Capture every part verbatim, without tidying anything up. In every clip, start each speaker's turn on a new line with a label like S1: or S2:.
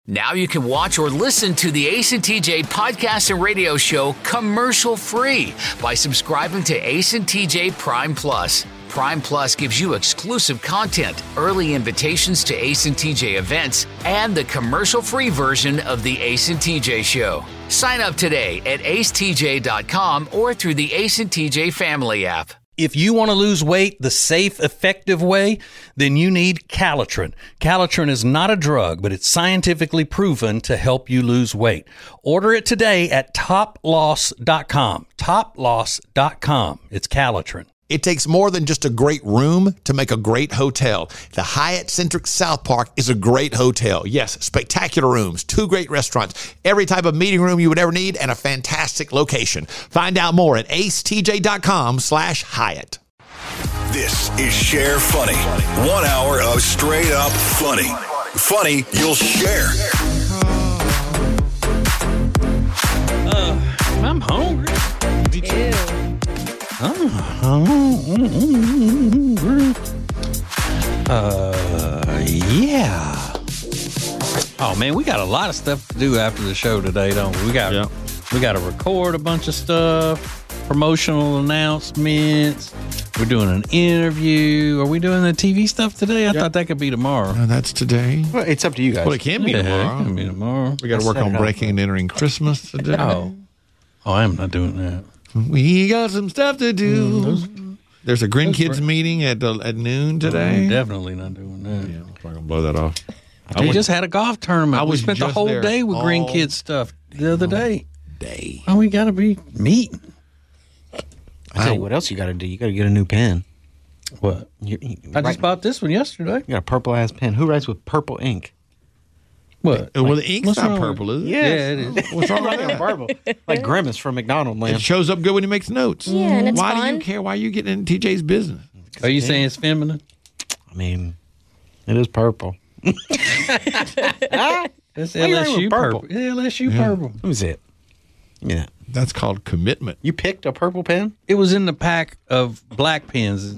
S1: Now you can watch or listen to the Ace and T J podcast and radio show commercial-free by subscribing to Ace and T J Prime Plus. Prime Plus gives you exclusive content, early invitations to Ace and T J events, and the commercial-free version of the Ace and T J show. Sign up today at ace t j dot com or through the Ace and T J family app.
S2: If you want to lose weight the safe, effective way, then you need Calitrin. Calitrin is not a drug, but it's scientifically proven to help you lose weight. Order it today at top loss dot com. top loss dot com. It's Calitrin.
S3: It takes more than just a great room to make a great hotel. The Hyatt Centric South Park is a great hotel. Yes, spectacular rooms, two great restaurants, every type of meeting room you would ever need, and a fantastic location. Find out more at ace t j dot com slash Hyatt.
S4: This is Share Funny. One hour of straight up funny. Funny you'll share.
S2: Uh, I'm hungry.
S5: Me too.
S2: Uh, yeah. Oh man, we got a lot of stuff to do after the show today, don't we? We got
S3: Yeah.
S2: we got to record a bunch of stuff, promotional announcements. We're doing an interview. Are we doing the T V stuff today? I
S3: Yeah.
S2: thought that could be tomorrow.
S3: No, that's today.
S5: Well, it's up to you guys.
S3: Well, it can be
S2: Yeah,
S3: tomorrow.
S2: it can be tomorrow.
S3: We got to work
S5: Set
S3: on
S5: it up.
S3: breaking and entering Christmas today.
S2: Oh, oh, I'm not doing that.
S3: We got some stuff to do. There's a Grin Kids
S2: right.
S3: meeting at uh, at noon today.
S2: I'm definitely not doing that.
S3: Yeah, I'm not going to blow that off.
S2: We
S3: went-
S2: just had a golf tournament.
S3: I
S2: We
S3: was
S2: spent the
S3: just
S2: whole
S3: there
S2: day with Green
S3: all
S2: Kids stuff the other day.
S3: day.
S2: Oh, we got to be meeting.
S5: I tell you what else you got to do. You got to get a new pen.
S2: What?
S5: You, you,
S2: I just
S5: write-
S2: bought this one yesterday.
S5: You got a purple ass pen. Who writes with purple ink?
S2: What?
S3: Well, the ink's
S2: what's
S3: not
S2: wrong with-
S3: purple, is it?
S2: Yeah, it is.
S3: What's wrong with
S5: Like
S3: that?
S5: purple. Like Grimace from McDonald
S3: It
S5: Land.
S3: shows up good when he makes notes.
S6: Yeah, and it's
S3: Why do
S6: fun.
S3: you care? Why are you getting into T J's business?
S2: Are you saying it's feminine?
S5: I mean, it is purple.
S2: It's
S5: Why you
S2: L S U
S5: writing with
S2: purple.
S5: purple?
S2: Yeah, L S U purple.
S5: Let me see it. Yeah.
S3: That's called commitment.
S5: You picked a purple pen?
S2: It was in the pack of black pens.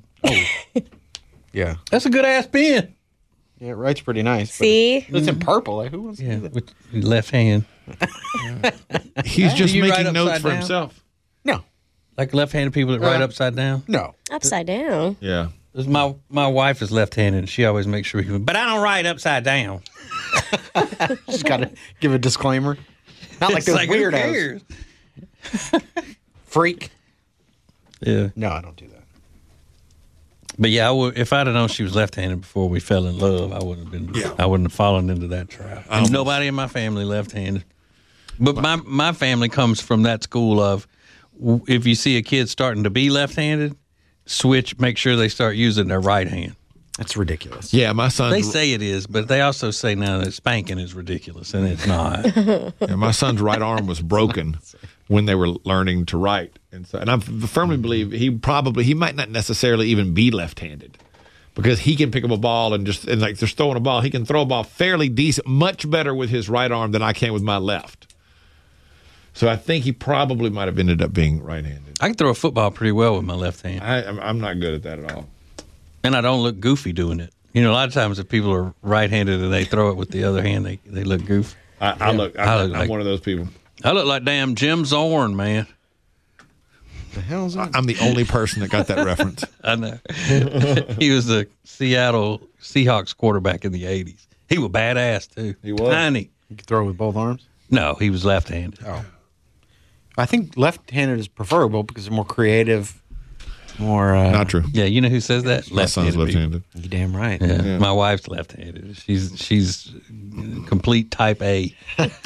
S5: Yeah.
S2: That's a good ass pen.
S5: Yeah, it writes pretty nice. but
S6: See?
S5: It's in purple. Like, who wants to
S2: Yeah,
S5: do that?
S2: with your left hand.
S3: He's just
S2: you write
S3: making notes
S2: upside
S3: for
S2: down?
S3: himself.
S5: No.
S2: Like left-handed people that write
S5: Uh,
S2: upside down.
S5: No.
S6: Upside down.
S3: Yeah.
S2: 'Cause My my wife is left-handed, and she always makes sure. He, but I don't write upside down.
S5: Just got to give a disclaimer. Not like
S2: It's
S5: those
S2: like, who
S5: weirdos.
S2: cares?
S5: Freak.
S2: Yeah,
S5: No, I don't do that.
S2: but yeah, I would, if I'd have known she was left-handed before we fell in love, I wouldn't have been.
S3: Yeah.
S2: I wouldn't have fallen into that trap.
S3: almost-
S2: Nobody in my family left-handed, but my my family comes from that school of w- if you see a kid starting to be left-handed, switch, make sure they start using their right hand.
S5: That's ridiculous.
S3: Yeah, my son.
S2: They say it is, but they also say now that spanking is ridiculous, and it's not.
S3: Yeah, my son's right arm was broken when they were learning to write, and so, and I firmly believe he probably he might not necessarily even be left-handed because he can pick up a ball and just and like just throwing a ball, he can throw a ball fairly decent, much better with his right arm than I can with my left. So I think he probably might have ended up being right-handed.
S2: I can throw a football pretty well with my left hand,
S3: I, I'm I'm not good at that at all.
S2: and I don't look goofy doing it. You know, a lot of times if people are right-handed and they throw it with the other hand, they they look goofy.
S3: I, I look. I'm,
S2: I look
S3: I'm
S2: like-
S3: one of those people.
S2: I look like damn Jim Zorn, man.
S5: The hell's that?
S3: I'm the only person that got that reference.
S2: I know. He was the Seattle Seahawks quarterback in the eighties. He was badass, too.
S3: He was.
S2: Tiny.
S5: You can throw with both arms?
S2: No, he was left-handed.
S5: Oh. I think left-handed is preferable because they're more creative, more... Uh,
S3: Not true.
S2: Yeah, you know who says that?
S3: My son's
S2: people.
S3: left-handed.
S5: You damn right.
S2: Yeah.
S3: Yeah.
S2: My wife's left-handed. She's she's complete type A.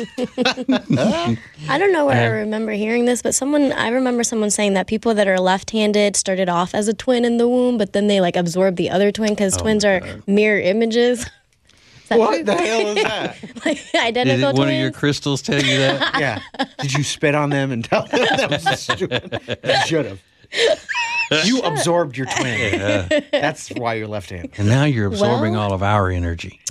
S6: I don't know where I remember hearing this, but someone I remember someone saying that people that are left-handed started off as a twin in the womb, but then they like absorb the other twin because twins are mirror images. Is that
S5: What
S6: true?
S5: the hell is that?
S6: like
S2: Did
S6: identical
S2: one
S6: twins?
S2: of your crystals tell you that?
S5: Yeah. Did you spit on them and tell them that was stupid? You should have. You absorbed your twin. That's why you're left-handed.
S2: And now you're absorbing
S6: Well-
S2: all of our energy.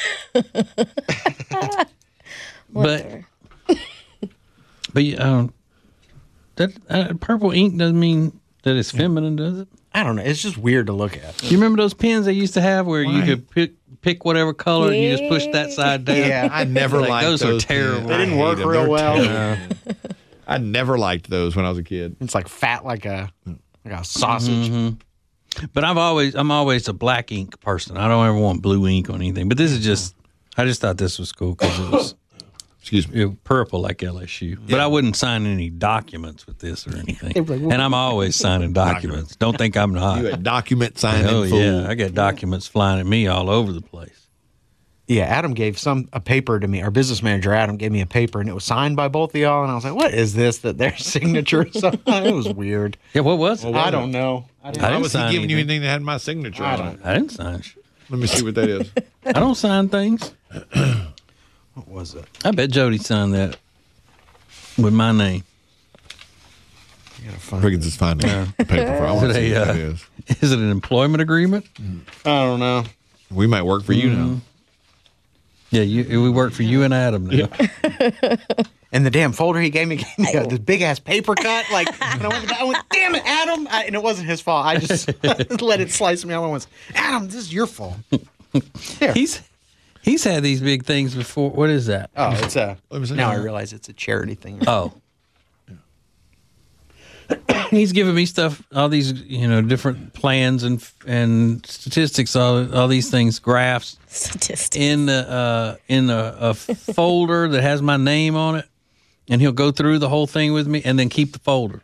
S2: but
S6: Whatever.
S2: but um, that uh, purple ink doesn't mean that it's feminine, does it?
S5: I don't know. It's just weird to look at.
S2: You remember those pens they used to have where you
S3: Why?
S2: could pick pick whatever color and you just push that side down.
S5: Yeah.
S3: I never
S2: Like,
S3: liked
S2: those
S3: those.
S2: are terrible.
S3: things.
S5: They didn't
S3: I
S5: work
S3: hate them.
S5: real
S3: They're
S5: well.
S3: terrible. I never liked those when I was a kid.
S5: It's like fat like a like a sausage.
S2: Mm-hmm. But I've always, I'm always a black ink person. I don't ever want blue ink on anything. But this is just, I just thought this was cool because it was
S3: Excuse me.
S2: it was purple like L S U. But I wouldn't sign any documents with this or anything.
S5: They were like,
S2: And I'm always signing documents. Don't think I'm not.
S3: You had document signing.
S2: Oh
S3: fool.
S2: yeah, I got documents flying at me all over the place.
S5: Yeah, Adam gave some a paper to me. Our business manager Adam gave me a paper, and it was signed by both of y'all. And I was like, "What is this? That their signatures?" on it? It was weird.
S2: Yeah, what was it?
S5: I don't know. I didn't.
S2: I
S3: Why
S2: didn't
S3: was he
S2: sign
S3: giving you
S2: anything.
S3: anything that had my signature
S5: I
S3: on
S5: don't-
S3: it?
S2: I didn't sign shit.
S3: Let me see what that is.
S2: I don't sign things.
S5: What was it?
S2: I bet Jody signed that with my name.
S5: I gotta find
S3: Riggins is finding the paper for. I want to
S2: Is it
S3: see
S2: a,
S3: what
S2: uh,
S3: that is.
S2: Is it an employment agreement?
S5: I don't know.
S3: We might work for you now.
S2: Yeah, you, we work for you and Adam now.
S5: And the damn folder he gave me, gave me this big ass paper cut. Like, and I went, I went, damn it, Adam! I, and it wasn't his fault. I just let it slice me out. I went, Adam, this is your fault. Here.
S2: He's he's had these big things before. What is that?
S5: Oh, it's a.
S3: Let me see.
S5: Now I realize it's a charity thing.
S2: Oh. He's giving me stuff, all these, you know, different plans and and statistics, all all these things, graphs
S6: Statistics.
S2: in the uh, in a, a folder that has my name on it, and he'll go through the whole thing with me, and then keep the folder.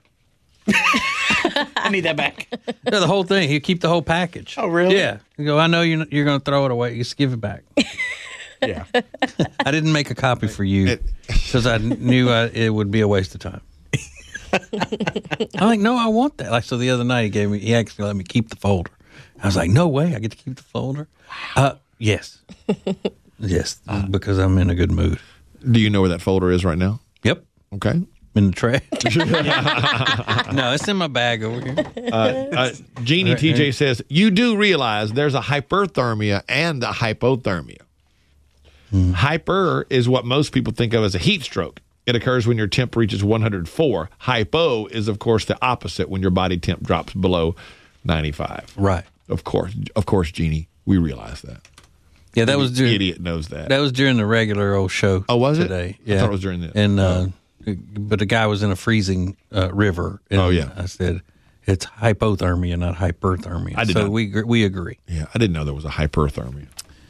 S5: I need that back.
S2: No, the whole thing. He'll keep the whole package.
S5: Oh, really?
S2: Yeah. You go, I know you're you're going to throw it away. Just give it back.
S5: Yeah.
S2: I didn't make a copy for you because I knew I, it would be a waste of time. I'm like, no, I want that. Like, so the other night he gave me, he actually let me keep the folder. I was like, no way, I get to keep the folder. Uh, yes, yes, because I'm in a good mood.
S3: Do you know where that folder is right now?
S2: Yep,
S3: Okay.
S2: in the trash. No, it's in my bag over here.
S3: Uh, uh, Jeannie T J says, you do realize there's a hyperthermia and a hypothermia. Hyper is what most people think of as a heat stroke. It occurs when your temp reaches one hundred four. Hypo is, of course, the opposite when your body temp drops below ninety-five.
S2: Right.
S3: Of course. Of course, Jeannie. We realize that.
S2: Yeah, that was
S3: The
S2: during,
S3: idiot knows that.
S2: that was during the regular old show.
S3: Oh, was it?
S2: today?
S3: I
S2: Yeah,
S3: thought it was during this.
S2: And uh, but the guy was in a freezing uh, river. And
S3: Oh, yeah.
S2: I said it's hypothermia, not hyperthermia.
S3: I did
S2: so
S3: not-
S2: we gr- we agree.
S3: Yeah, I didn't know there was a hyperthermia.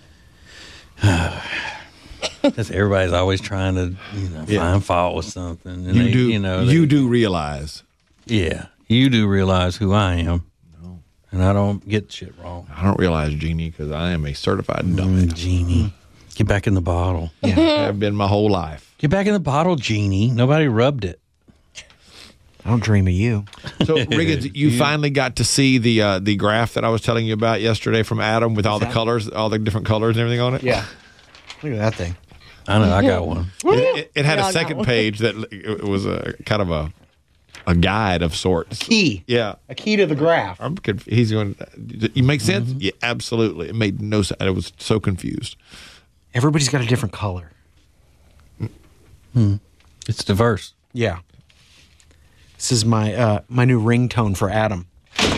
S2: That's everybody's always trying to you know
S3: Yeah.
S2: find fault with something. And
S3: You
S2: they,
S3: do.
S2: you know
S3: you
S2: they-
S3: do realize.
S2: Yeah, you do realize who I am. No, and I don't get shit wrong.
S3: I don't realize, Jeannie, because I am a certified dummy.
S2: Genie, get back in the bottle.
S3: Yeah, I've been my whole life.
S2: Get back in the bottle, Genie. Nobody rubbed it.
S5: I don't dream of you.
S3: So, Riggins, you finally got to see the uh, the graph that I was telling you about yesterday from Adam with all the colors, all the different colors and everything on it.
S5: Yeah. Look at that thing.
S2: I know. I got one.
S3: It, it, it had
S6: We
S3: a
S6: all got
S3: second
S6: one.
S3: page that it was a kind of a a guide of sorts.
S5: Key.
S3: Yeah,
S5: A key to the graph.
S3: I'm conf- he's going. You make sense? Yeah, absolutely. It made no sense. I was so confused.
S5: Everybody's got a different color.
S2: It's diverse.
S5: Yeah. This is my uh, my new ringtone for Adam.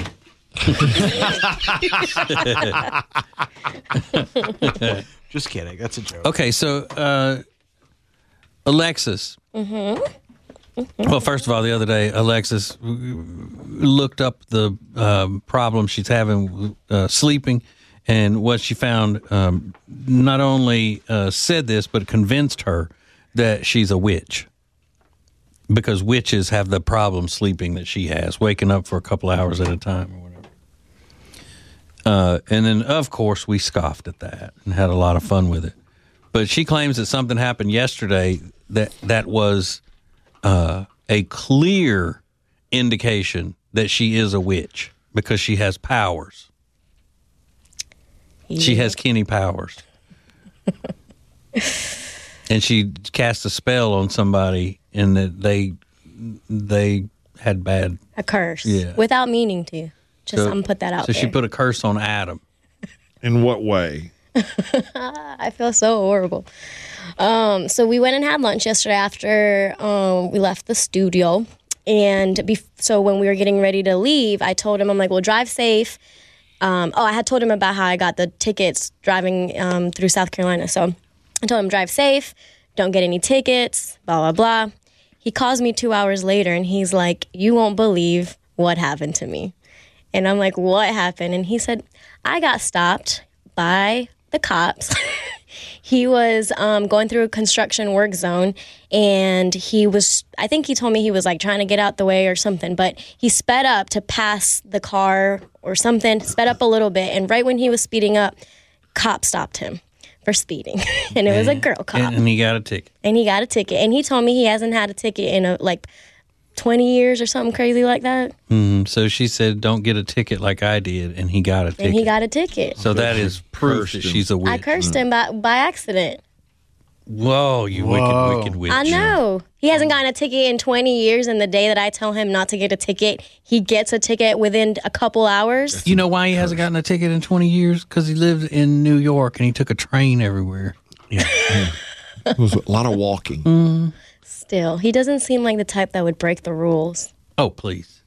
S5: Just kidding. That's a joke.
S2: Okay, so uh, Alexis. Mm-hmm. Well, first of all, the other day, Alexis looked up the um, problem she's having uh, sleeping, and what she found um, not only uh, said this, but convinced her that she's a witch. Because witches have the problem sleeping that she has, waking up for a couple hours at a time or whatever. Uh, and then, of course, we scoffed at that and had a lot of fun with it. But she claims that something happened yesterday that that was uh, a clear indication that she is a witch because she has powers. She has Kenny powers. And she cast a spell on somebody, and that they they had bad.
S6: A curse.
S2: Yeah.
S6: Without meaning to. Just
S2: So-
S6: I'm put that out
S2: So
S6: there.
S2: she put a curse on Adam.
S3: In what way?
S6: I feel so horrible. Um, so we went and had lunch yesterday after um, we left the studio. And bef- so when we were getting ready to leave, I told him, I'm like, well, drive safe. Um, oh, I had told him about how I got the tickets driving um, through South Carolina. So I told him, drive safe, don't get any tickets, blah, blah, blah. He calls me two hours later, and he's like, you won't believe what happened to me. And I'm like, what happened? And he said, I got stopped by the cops. He was um, going through a construction work zone, and he was, I think he told me he was like trying to get out the way or something, but he sped up to pass the car or something, sped up a little bit, and right when he was speeding up, cop stopped him for speeding. And it was a girl cop.
S2: And, and he got a ticket.
S6: And he got a ticket. And he told me he hasn't had a ticket in a, like twenty years or something crazy like that.
S2: Mm, so she said, don't get a ticket like I did, and he got a ticket.
S6: And he got a ticket.
S2: So that is proof that she's a witch.
S6: I cursed him by, by accident.
S2: Whoa, you
S5: Whoa.
S2: wicked, wicked witch.
S6: I know. He hasn't gotten a ticket in twenty years, and the day that I tell him not to get a ticket, he gets a ticket within a couple hours.
S2: You know why he hasn't gotten a ticket in twenty years? Because he lived in New York, and he took a train everywhere.
S3: Yeah. It was a lot of walking.
S2: Mm.
S6: Still, he doesn't seem like the type that would break the rules.
S2: Oh, please.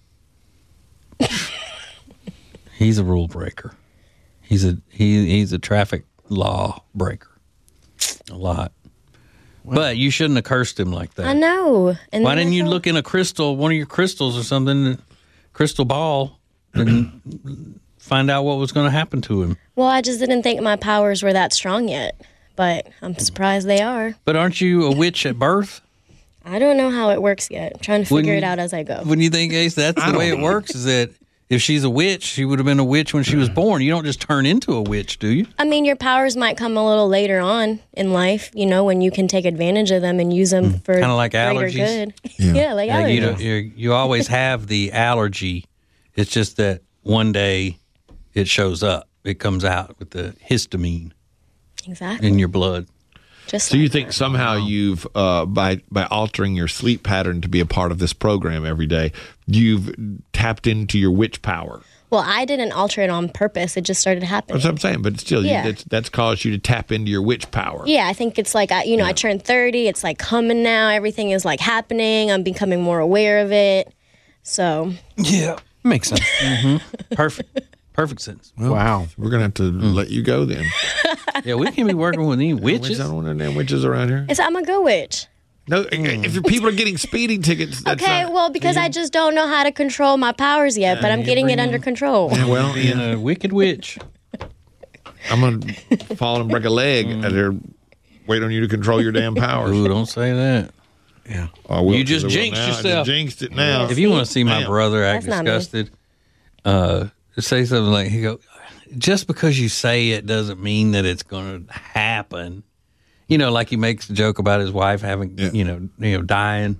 S2: He's a rule breaker. He's a he. He's a traffic law breaker. A lot. Well, but you shouldn't have cursed him like that.
S6: I know. And
S2: Why
S6: then
S2: didn't
S6: I
S2: you
S6: felt-
S2: look in a crystal, one of your crystals or something, crystal ball, and find out what was going to happen to him?
S6: Well, I just didn't think my powers were that strong yet, but I'm surprised they are.
S2: But aren't you a witch at birth?
S6: I don't know how it works yet. I'm trying to figure
S2: Wouldn't
S6: it
S2: you-
S6: out as I go.
S2: Wouldn't you think, Ace, that's the way it works? Is that if she's a witch, she would have been a witch when she was born. You don't just turn into a witch, do you?
S6: I mean, your powers might come a little later on in life, you know, when you can take advantage of them and use them for
S2: Kinda like
S6: greater
S2: allergies?
S6: good. Yeah, like
S2: Yeah,
S6: allergies.
S2: you, don't, you you always have the allergy. It's just that one day it shows up. It comes out with the histamine
S6: Exactly.
S2: in your blood.
S6: Just
S3: So you
S6: like
S3: think
S6: that.
S3: somehow you've, uh, by by altering your sleep pattern to be a part of this program every day, you've tapped into your witch power.
S6: Well, I didn't alter it on purpose. It just started happening.
S3: That's what I'm saying. But still,
S6: Yeah.
S3: you, that's, that's caused you to tap into your witch power.
S6: Yeah, I think it's like, I, you know, I turned thirty. It's like coming now. Everything is like happening. I'm becoming more aware of it. So,
S2: Yeah.
S5: Makes sense.
S2: Perfect. Perfect sense.
S5: Wow.
S3: We're going to have to let you go then.
S2: Yeah, we can't be working with any
S3: Witches?
S2: witches.
S3: I don't want no damn witches around here.
S6: it's, I'm a good witch.
S3: No, if your people are getting speeding tickets, that's
S6: Okay,
S3: not-
S6: well, because I just don't know how to control my powers yet, but I'm getting it under control.
S3: Yeah, well,
S2: Being
S3: yeah.
S2: a wicked witch.
S3: I'm going to fall and break a leg and they're wait on you to control your damn powers.
S2: Ooh, don't say that.
S5: Yeah.
S3: Oh, I will,
S2: You just
S3: 'cause I will
S2: jinxed
S3: now. I
S2: yourself.
S3: just jinxed it now.
S2: If you want to see my
S3: Damn.
S2: brother act
S6: That's not me.
S2: disgusted, uh, say something like, he go, just because you say it doesn't mean that it's going to happen. You know, like he makes a joke about his wife having,
S3: Yeah.
S2: you know, you know, dying.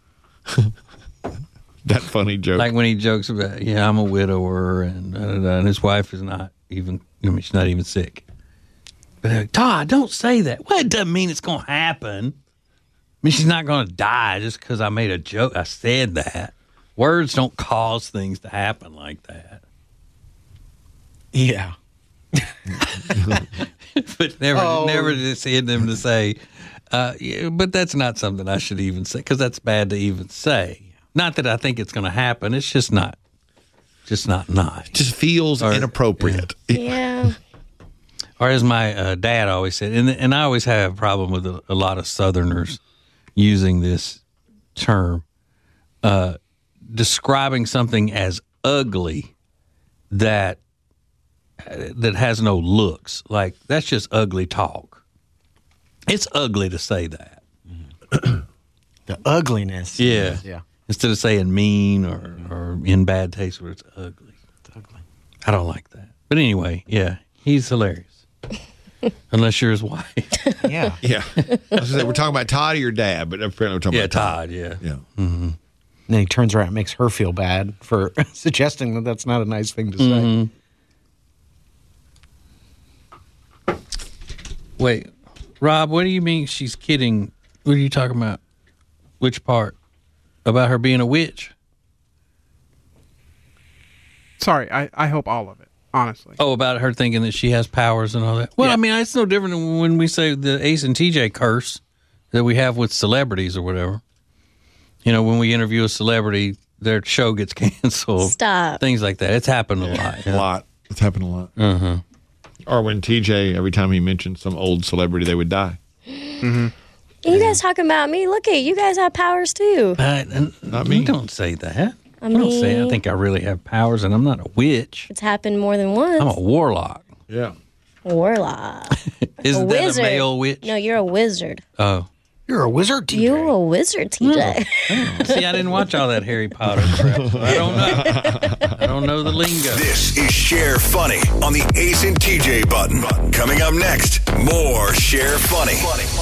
S3: That funny joke.
S2: Like when he jokes about, yeah, I'm a widower, and, da, da, da, and his wife is not even, I mean, she's not even sick. But they're like, Todd, don't say that. Well, it doesn't mean it's going to happen. I mean, she's not going to die just because I made a joke. I said that. Words don't cause things to happen like that.
S5: Yeah.
S2: But never,
S5: Oh.
S2: never just hear them to say, uh, yeah, but that's not something I should even say, because that's bad to even say. Not that I think it's going to happen. It's just not, just not nice.
S3: just feels
S2: Or-
S3: inappropriate.
S6: Yeah.
S2: Or as my uh, dad always said, and and I always have a problem with a, a lot of Southerners using this term, uh, describing something as ugly that that has no looks. Like, that's just ugly talk. It's ugly to say that.
S5: The ugliness.
S2: Yeah.
S5: Yeah.
S2: Instead of saying mean or, or in bad taste, where it's ugly.
S5: It's ugly.
S2: I don't like that. But anyway, yeah, he's hilarious. Unless you're his wife.
S5: Yeah.
S3: Yeah. I was gonna say, we're talking about Todd or your dad, but apparently we're talking
S2: Yeah,
S3: about
S2: Todd, yeah.
S3: Yeah.
S5: And then he turns around and makes her feel bad for suggesting that that's not a nice thing to say.
S2: Wait, Rob, what do you mean she's kidding? What are you talking about? Which part? About her being a witch?
S7: Sorry, I, I hope all of it, honestly.
S2: Oh, about her thinking that she has powers and all that. Well,
S7: Yeah.
S2: I mean, it's no different than when we say the Ace and T J curse that we have with celebrities or whatever. You know, when we interview a celebrity, their show gets canceled.
S6: Stop.
S2: Things like that. It's happened a lot.
S3: a
S2: yeah.
S3: lot. It's happened a lot.
S2: Uh-huh.
S3: Or when T J, every time he mentioned some old celebrity, they would die.
S6: You guys talking about me? Look at you guys have powers too.
S2: But, uh,
S3: Not
S2: you
S3: me.
S2: don't say that.
S6: I
S2: I don't say I
S6: mean-
S2: think I really have powers, and I'm not a witch.
S6: It's happened more than once.
S2: I'm a warlock.
S3: Yeah.
S6: Warlock.
S2: Isn't
S6: a
S2: that
S6: wizard.
S2: a male witch?
S6: No, you're a wizard.
S2: Oh.
S5: You're a wizard, T J.
S6: You're a wizard, T J.
S2: See, I didn't watch all that Harry Potter crap, so I don't know. I don't know the lingo.
S4: This is Share Funny on the Ace and T J button. Coming up next, more Share Funny.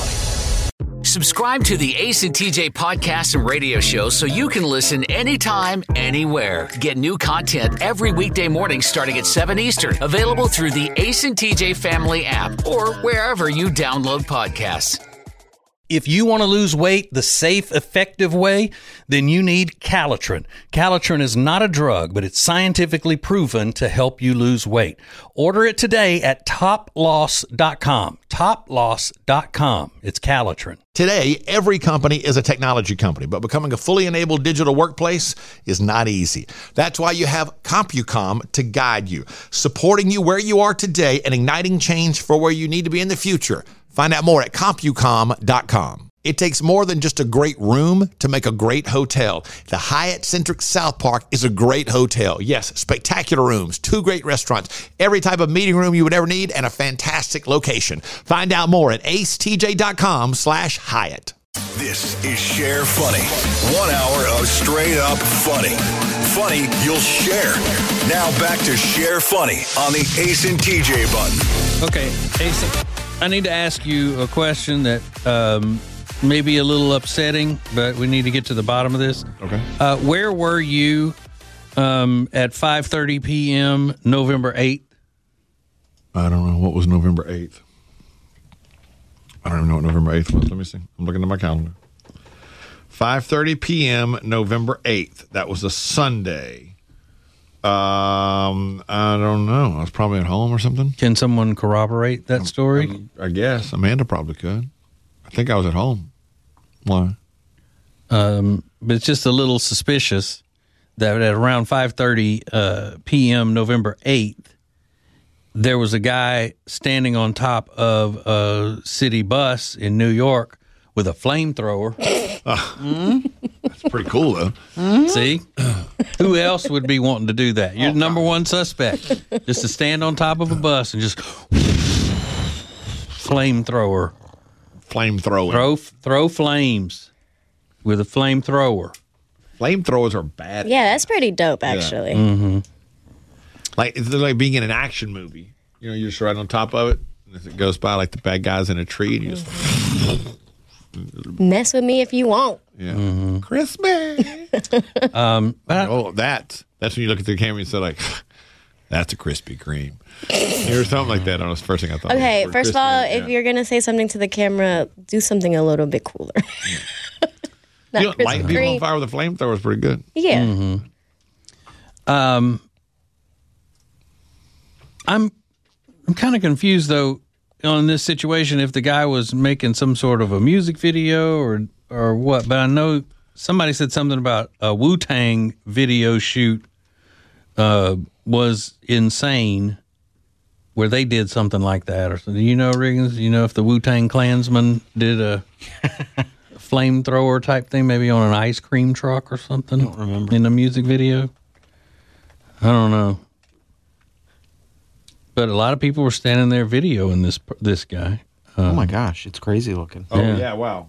S1: Subscribe to the Ace and T J podcast and radio show so you can listen anytime, anywhere. Get new content every weekday morning starting at seven Eastern. Available through the Ace and T J family app or wherever you download podcasts.
S2: If you want to lose weight the safe, effective way, then you need Calitrin. Calitrin is not a drug, but it's scientifically proven to help you lose weight. Order it today at top loss dot com. top loss dot com. It's Calitrin.
S8: Today, every company is a technology company, but becoming a fully enabled digital workplace is not easy. That's why you have CompuCom to guide you, supporting you where you are today and igniting change for where you need to be in the future. Find out more at compucom dot com. It takes more than just a great room to make a great hotel. The Hyatt Centric South Park is a great hotel. Yes, spectacular rooms, two great restaurants, every type of meeting room you would ever need, and a fantastic location. Find out more at acetj dot com slash Hyatt.
S4: This is Share Funny. One hour of straight up funny. Funny you'll share. Now back to Share Funny on the Ace and T J button.
S2: Okay, Ace, I need to ask you a question that um, may be a little upsetting, but we need to get to the bottom of this.
S3: Okay.
S2: Uh, where were you um, at five thirty p.m. November eighth?
S3: I don't know. What was November eighth? I don't even know what November eighth was. Let me see. I'm looking at my calendar. five thirty p.m. November eighth. That was a Sunday. Um, I don't know. I was probably at home or something.
S2: Can someone corroborate that story?
S3: I guess. Amanda probably could. I think I was at home. Why?
S2: Um, but it's just a little suspicious that at around five thirty uh, p.m. November eighth, there was a guy standing on top of a city bus in New York with a flamethrower.
S3: That's pretty cool, though.
S2: See? Who else would be wanting to do that? You're the number one suspect. Just to stand on top of a bus and just flamethrower.
S3: Flamethrowing.
S2: Throw, throw flames with a flamethrower.
S3: Flamethrowers are bad.
S6: Yeah, that's pretty dope, actually.
S2: Mm-hmm.
S3: Like it's like being in an action movie. You know, you're just right on top of it, and as it goes by, like the bad guy's in a tree, and you just
S6: Mess with me if you want.
S3: yeah,
S2: Mm-hmm.
S3: Christmas.
S2: Um, but
S3: Oh, that that's when you look at the camera and say like, that's a Krispy Kreme, or something like that. That was the first thing I thought.
S6: Okay,
S3: Or
S6: first of all,
S3: Krispy,
S6: if
S3: yeah.
S6: you're going to say something to the camera, do something a little bit cooler. Not
S3: you know, light
S6: Krispy
S3: people on
S6: Kreme.
S3: fire with a flamethrower is pretty good.
S6: Yeah.
S2: Mm-hmm. um, I'm I'm kind of confused though on this situation if the guy was making some sort of a music video or or what. But I know somebody said something about a Wu-Tang video shoot uh, was insane, where they did something like that. Or so, do you know, Riggins? You know if the Wu-Tang Klansman did a flamethrower type thing, maybe on an ice cream truck or something? I don't remember. In a music video? I don't know. But a lot of people were standing there videoing this this guy. Um,
S5: Oh my gosh, it's crazy looking.
S3: Oh
S2: Yeah.
S3: yeah, wow.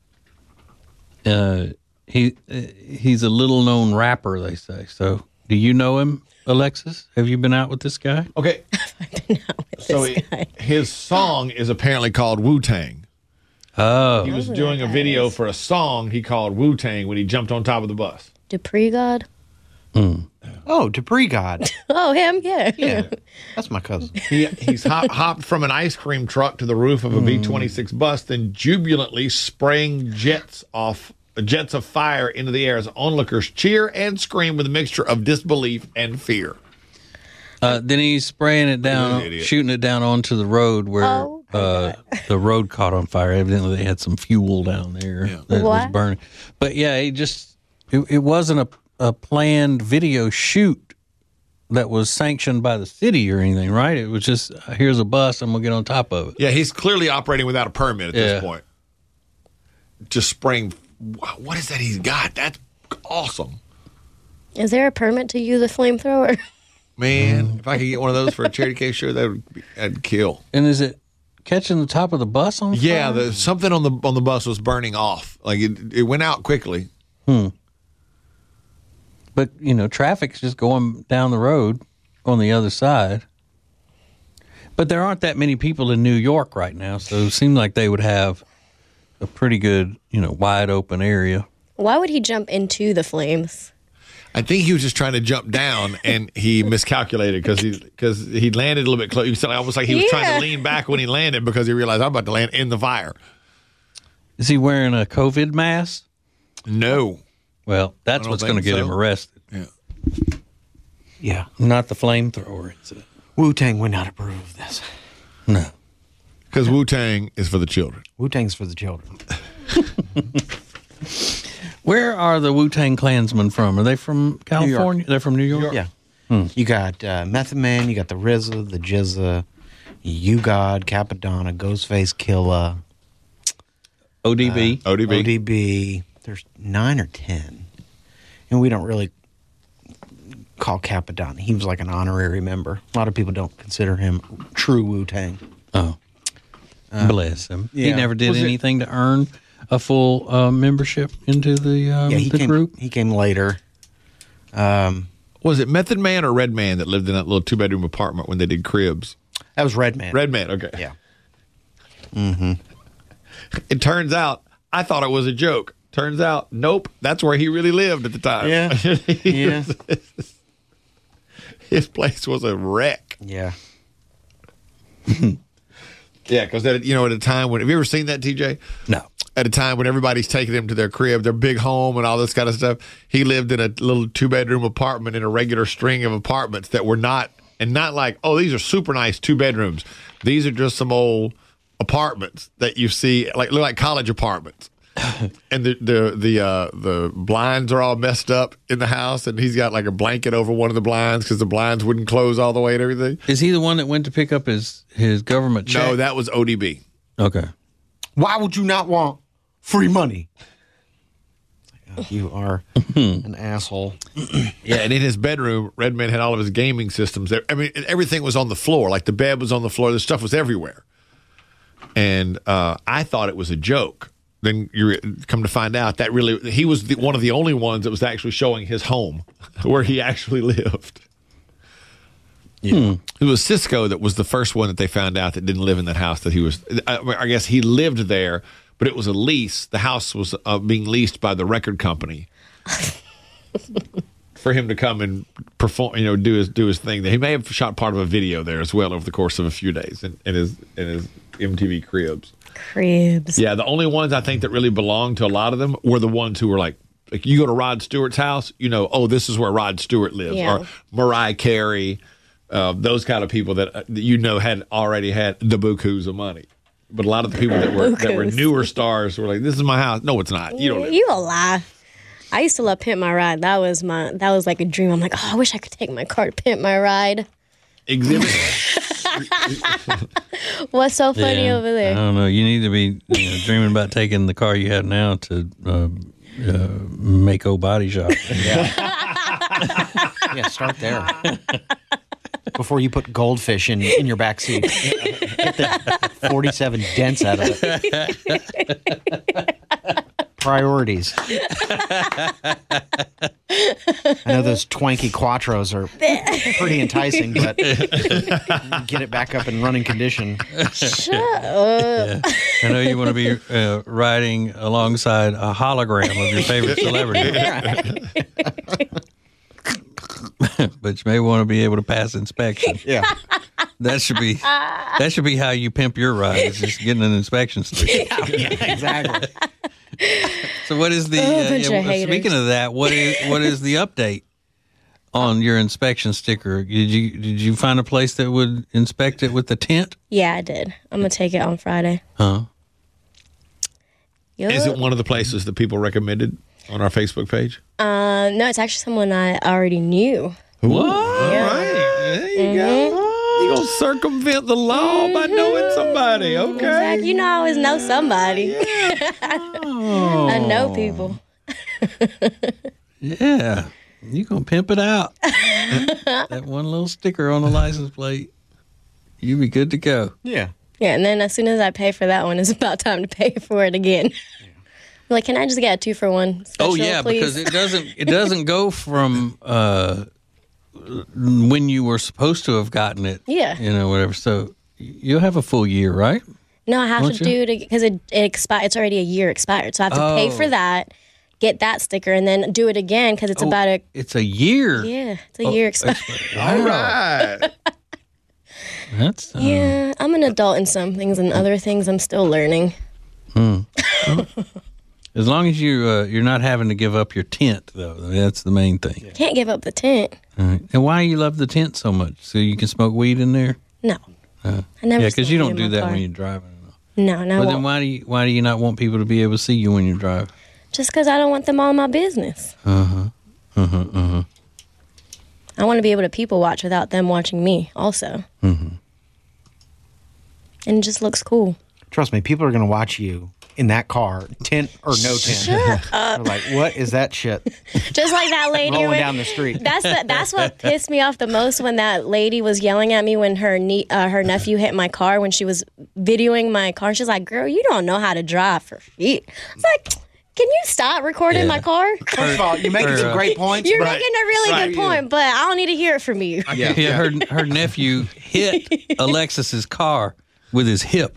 S2: Uh, he uh, he's a little known rapper, they say. So, do you know him, Alexis? Have you been out with this guy?
S3: Okay, so
S6: This
S3: he-
S6: guy.
S3: his song is apparently called Wu Tang.
S2: Oh,
S3: He was doing a video for a song he called Wu Tang when he jumped on top of the bus.
S6: Dupree God?
S5: Oh, Debris God.
S6: Oh, him? Yeah.
S5: Yeah, that's my cousin.
S3: He he's hop, hopped from an ice cream truck to the roof of a B twenty-six bus, then jubilantly spraying jets off jets of fire into the air as onlookers cheer and scream with a mixture of disbelief and fear.
S2: uh, then he's spraying it
S3: He's an
S2: down,
S3: idiot.
S2: shooting it down onto the road where
S6: Oh, my
S2: uh, the road caught on fire. Evidently, they had some fuel down there that was
S6: What?
S2: burning. But yeah, he just it, it wasn't a a planned video shoot. that was sanctioned by the city or anything, right? It was just, uh, here's a bus, I'm going to get on top of it.
S3: Yeah, he's clearly operating without a permit at
S2: Yeah.
S3: this point. Just spraying. What is that he's got? That's awesome.
S6: Is there a permit to use a flamethrower?
S3: Man, if I could get one of those for a charity case show, that would be, I'd kill.
S2: And is it catching the top of the bus on fire?
S3: Yeah, the, something on the on the bus was burning off. Like it, it went out quickly.
S2: Hmm. But, you know, traffic's just going down the road on the other side. But there aren't that many people in New York right now, so it seemed like they would have a pretty good, you know, wide open area.
S6: Why would he jump into the flames?
S3: I think he was just trying to jump down, and he miscalculated because he because he landed a little bit close. He said almost like he was
S6: Yeah.
S3: trying to lean back when he landed because he realized I'm about to land in the fire.
S2: Is he wearing a COVID mask?
S3: No.
S2: Well, that's
S3: I don't
S2: what's going to
S3: think
S2: get
S3: so.
S2: him arrested.
S3: Yeah.
S5: Yeah.
S2: Not the flamethrower incident.
S5: Wu-Tang would not approve of this.
S2: No.
S3: Because Wu-Tang is for the children.
S5: Wu-Tang's for the children.
S2: Where are the Wu-Tang Klansmen from? Are they from California? They're from New York?
S5: Yeah.
S2: Hmm.
S5: You got uh, Method Man, you got the R Z A, the J Z A, You God, Capadonna, Ghostface Killa,
S2: O D B.
S3: O D B.
S5: O D B. There's nine or ten. And we don't really call Capadonna. He was like an honorary member. A lot of people don't consider him true Wu-Tang.
S2: Oh. Bless him. He
S5: yeah.
S2: never did
S5: Was it-
S2: anything to earn a full uh, membership into the, um,
S5: Yeah, he
S2: the
S5: came,
S2: group.
S5: he came later. Um,
S3: Was it Method Man or Red Man that lived in that little two bedroom apartment when they did Cribs?
S5: that was Red Man.
S3: Red Man, okay.
S5: Yeah. Mm-hmm.
S3: It turns out I thought it was a joke. Turns out, nope, that's where he really lived at the time.
S5: Yeah.
S3: He
S5: Yeah.
S3: was- his place was a wreck.
S5: Yeah.
S3: Yeah, because you know, at a time when have you ever seen that, T J?
S2: No.
S3: At a time when everybody's taking him to their crib, their big home, and all this kind of stuff, he lived in a little two bedroom apartment in a regular string of apartments that were not, and not like, oh, these are super nice two bedrooms. These are just some old apartments that you see, like look like college apartments. And the the the uh, the blinds are all messed up in the house, and he's got like a blanket over one of the blinds because the blinds wouldn't close all the way and everything.
S2: Is he the one that went to pick up his, his government check?
S3: No, that was O D B.
S2: Okay.
S5: Why would you not want free money? Oh, you are an asshole.
S3: Yeah, and in his bedroom, Redman had all of his gaming systems there. I mean, everything was on the floor. Like the bed was on the floor. The stuff was everywhere. And uh, I thought it was a joke. Then you come to find out that really he was the, one of the only ones that was actually showing his home where he actually lived. Yeah. It was Cisco that was the first one that they found out that didn't live in that house that he was. I, I guess he lived there, but it was a lease. The house was uh, being leased by the record company for him to come and perform. You know, do his do his thing. He may have shot part of a video there as well over the course of a few days in, in his in his M T V Cribs.
S6: Cribs.
S3: Yeah, the only ones I think that really belonged to a lot of them were the ones who were like, like you go to Rod Stewart's house, you know, oh, this is where Rod Stewart lives,
S6: Yeah.
S3: or Mariah Carey, uh, those kind of people that, uh, that you know had already had the bukus of money. But a lot of the people that were that were
S6: Bukus.
S3: newer stars were like, this is my house. No, it's not. You don't. live
S6: You a lie. I used to love Pimp My Ride. That was my. That was like a dream. I'm like, oh, I wish I could take my car to Pimp My Ride.
S3: Exhibit.
S6: What's so funny
S2: Yeah,
S6: over
S2: I
S6: there?
S2: don't know. You need to be you know, dreaming about taking the car you have now to uh, uh, Mako Body Shop.
S5: Yeah, start there. Before you put goldfish in, in your back seat. Get the forty-seven dents out of it. Priorities. I know those twanky Quattros are pretty enticing, but get it back up in running condition.
S6: Shut up.
S2: I know you want to be uh, riding alongside a hologram of your favorite celebrity. But you may want to be able to pass inspection.
S5: Yeah.
S2: That should be that should be how you pimp your ride. Is just getting an inspection sticker.
S5: Yeah, exactly.
S2: So what is the
S6: Oh,
S2: uh,
S6: bunch
S2: yeah,
S6: of haters.
S2: speaking of that? What is what is the update on your inspection sticker? Did you did you find a place that would inspect it with the tent?
S6: Yeah, I did. I'm gonna take it on Friday.
S2: Huh?
S6: Yup.
S3: Is it one of the places that people recommended on our Facebook page?
S6: Uh, no, it's actually someone I already knew.
S2: What?
S3: All right. There you go. You gonna circumvent the law by knowing somebody? Okay.
S6: Exactly. You know, I always know somebody.
S2: Oh.
S6: I know people.
S2: Yeah. You gonna pimp it out. That one little sticker on the license plate. You be good to go.
S5: Yeah.
S6: Yeah, and then as soon as I pay for that one, it's about time to pay for it again. I'm like, can I just get a two for one special,
S2: Oh yeah,
S6: please?
S2: because it doesn't it doesn't go from uh, when you were supposed to have gotten it.
S6: Yeah.
S2: You know, whatever. So you'll have a full year, right?
S6: No, I have
S2: Won't
S6: to
S2: you?
S6: do it because it, it expired. It's already a year expired, so I have to pay
S2: Oh.
S6: for that, get that sticker, and then do it again because it's
S2: Oh,
S6: about a
S2: It's a year.
S6: yeah, it's a year expired.
S3: All right.
S2: That's uh,
S6: Yeah, I'm an adult in some things, and other things I'm still learning.
S2: as long as you uh, you're not having to give up your tent, though. That's the main thing.
S6: Can't give up the tent.
S2: All right. And why you love the tent so much? So you can smoke weed in there?
S6: No,
S2: Uh,
S6: I never.
S2: yeah, because you
S6: smoked
S2: don't
S6: in
S2: do
S6: my
S2: that
S6: car.
S2: when you're driving.
S6: No, no.
S2: But then why do you why do you not want people to be able to see you when you drive?
S6: Just because I don't want them all in my business.
S2: Uh huh. Uh huh. Uh huh.
S6: I want to be able to people watch without them watching me. Also,
S2: Mm-hmm.
S6: and it just looks cool.
S5: Trust me, people are going to watch you in that car, tent or no tent. They're like, what is that shit
S6: Just like that lady
S5: rolling
S6: when-
S5: down the street?
S6: That's the, that's what pissed me off the most when that lady was yelling at me when her nie- uh, her nephew hit my car when she was videoing my car. She's like, "Girl, you don't know how to drive for feet." It's like, can you stop recording
S2: Yeah.
S6: my car?
S5: First of all, you're making
S2: Her,
S5: some
S2: uh,
S5: great points.
S6: You're
S5: but-
S6: making a really
S5: Right.
S6: good point, but I don't need to hear it from you.
S5: Yeah.
S2: Yeah, her her nephew hit Alexis's car with his hip.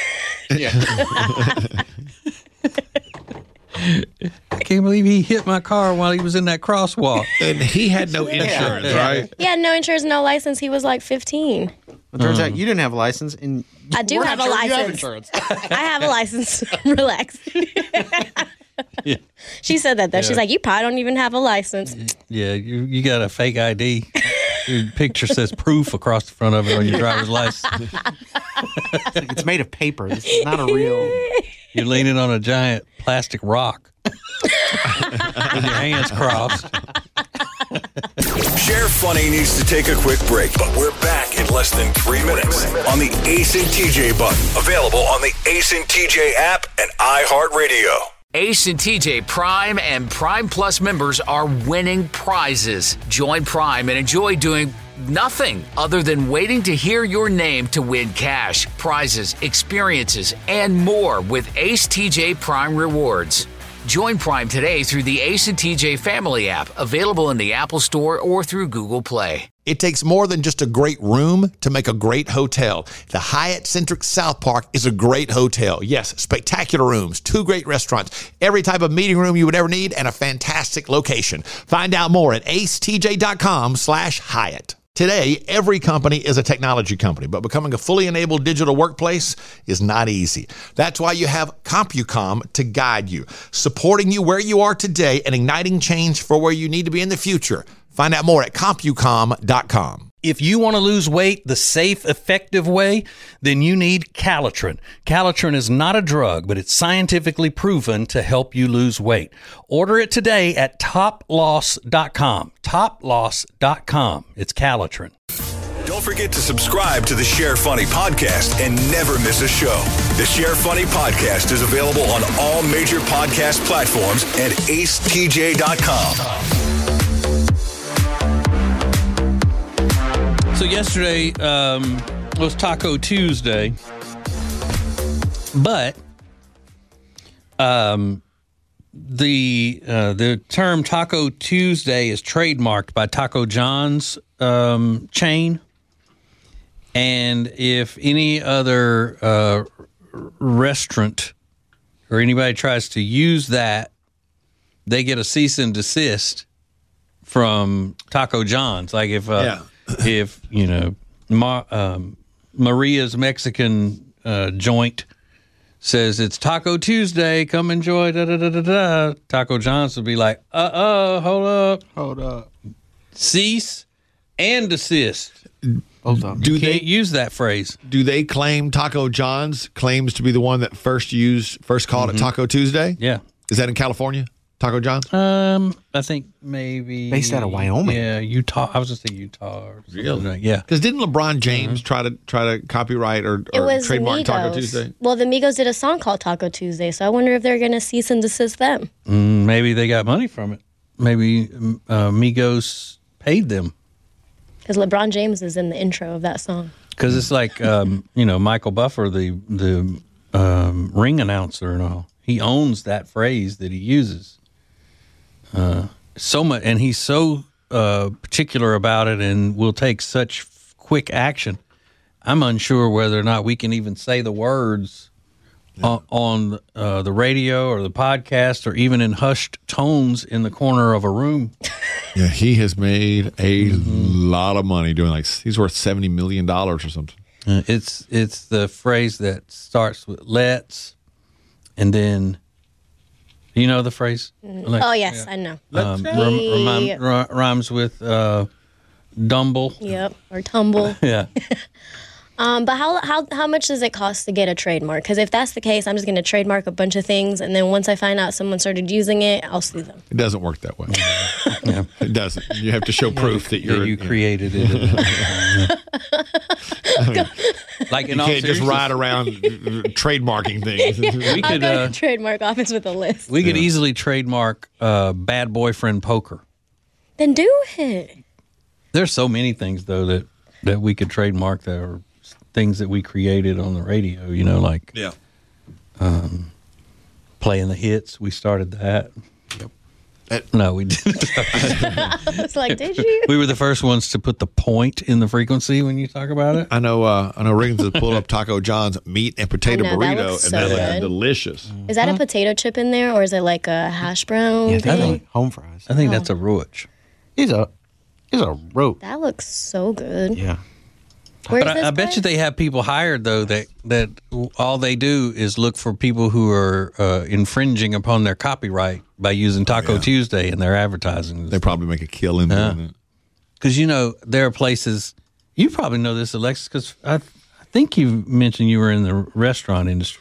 S2: I can't believe he hit my car while he was in that crosswalk.
S3: And he had no insurance, right?
S6: He had no insurance, no license. He was like fifteen.
S5: It turns out you didn't have a license, and
S6: I do
S5: we're
S6: have
S5: not
S6: a
S5: sure you have
S6: license.
S5: insurance.
S6: I have a license. Relax. She said that though. She's like, "You probably don't even have a license."
S2: Yeah, you you got a fake I D. Your picture says proof across the front of it on your driver's license.
S5: It's made of paper. This is not a real.
S2: You're leaning on a giant plastic rock with your hands crossed.
S4: Share Funny needs to take a quick break, but we're back in less than three minutes on the Ace and T J button. Available on the Ace and T J app and iHeartRadio.
S1: Ace and T J Prime and Prime Plus members are winning prizes. Join Prime and enjoy doing nothing other than waiting to hear your name to win cash, prizes, experiences, and more with Ace T J Prime Rewards. Join Prime today through the Ace and T J Family app, available in the Apple Store or through Google Play.
S8: It takes more than just a great room to make a great hotel. The Hyatt Centric South Park is a great hotel. Yes, spectacular rooms, two great restaurants, every type of meeting room you would ever need, and a fantastic location. Find out more at acetj.com slash Hyatt. Today, every company is a technology company, but becoming a fully enabled digital workplace is not easy. That's why you have CompuCom to guide you, supporting you where you are today and igniting change for where you need to be in the future. Find out more at compucom dot com.
S2: If you want to lose weight the safe, effective way, then you need Calitrin. Calitrin is not a drug, but it's scientifically proven to help you lose weight. Order it today at top loss dot com. top loss dot com. It's Calitrin.
S4: Don't forget to subscribe to the Share Funny podcast and never miss a show. The Share Funny podcast is available on all major podcast platforms and ace t j dot com.
S2: So yesterday um, was Taco Tuesday, but um, the uh, the term Taco Tuesday is trademarked by Taco John's um, chain, and if any other uh, restaurant or anybody tries to use that, they get a cease and desist from Taco John's. Like if uh,
S3: Yeah.
S2: if you know Ma, um, Maria's Mexican uh, joint says it's Taco Tuesday, come enjoy, da da da da da. Taco John's would be like, uh uh, hold up,
S5: Hold up.
S2: cease and desist.
S5: Hold up.
S3: Do
S2: You
S3: they
S2: can't use that phrase.
S3: do they claim Taco John's claims to be the one that first used first called it Taco Tuesday?
S2: Yeah.
S3: Is that in California? Taco John?
S2: Um, I think maybe
S5: Based out of Wyoming.
S2: Yeah, Utah. I was gonna say Utah. Or
S3: Really?
S2: like- Yeah.
S3: Because didn't LeBron James try to try to copyright or,
S6: It
S3: or
S6: was
S3: trademark
S6: Migos.
S3: Taco Tuesday?
S6: Well, the Migos did a song called Taco Tuesday, so I wonder if they're going to cease and desist them.
S2: Mm, maybe they got money from it. Maybe uh, Migos paid them.
S6: Because LeBron James is in the intro of that song.
S2: Because it's like, um, you know, Michael Buffer, the the um, ring announcer and all. He owns that phrase that he uses. Uh, so much, and he's so uh, particular about it, and will take such f- quick action. I'm unsure whether or not we can even say the words on, on uh, the radio or the podcast, or even in hushed tones in the corner of a room.
S3: Yeah, he has made a lot of money doing like he's worth seventy million dollars or something.
S2: Uh, it's it's the phrase that starts with "let's," and then you know the phrase. Like,
S6: Oh, yes, I know.
S2: um, rem- remi- ri- rhymes with uh, "dumble."
S6: Yep, or tumble.
S2: Yeah,
S6: Um, but how, how how much does it cost to get a trademark? Because if that's the case, I'm just going to trademark a bunch of things, and then once I find out someone started using it, I'll sue them.
S3: It doesn't work that way.
S2: yeah.
S3: It doesn't. You have to show proof that
S2: Yeah,
S3: you're
S2: you created it. Like in
S3: You
S2: all
S3: can't just
S2: seriousness,
S3: ride around trademarking things.
S2: We
S6: I'll
S2: could
S6: go to
S2: uh,
S6: the trademark office with a list.
S2: we could easily trademark uh, "bad boyfriend poker."
S6: Then do it.
S2: There's so many things though that that we could trademark that are things that we created on the radio. You know, like
S3: Yeah.
S2: playing the hits. We started that.
S3: Yep.
S2: No, we didn't.
S6: It's like, did you?
S2: We were the first ones to put the point in the frequency when you talk about it.
S3: I know. Uh, I know. Riggins has pulled up Taco John's meat and potato
S6: I know, that
S3: burrito,
S6: looks
S3: and
S6: so
S3: that looks
S6: good.
S3: delicious.
S6: Is that a potato chip in there, or is it like a hash brown
S5: Yeah,
S6: thing?
S5: definitely home fries.
S2: I think that's a roach.
S5: He's a he's a rope.
S6: That looks so good.
S5: Yeah.
S6: Where's
S2: But
S6: this
S2: I, I bet
S6: guy?
S2: you they have people hired though that that all they do is look for people who are uh, infringing upon their copyright by using Taco
S3: yeah.
S2: Tuesday in their advertising.
S3: They probably make a killing
S2: Yeah.
S3: doing it.
S2: Because you know there are places you probably know this, Alexis. Because I, I think you mentioned you were in the restaurant industry.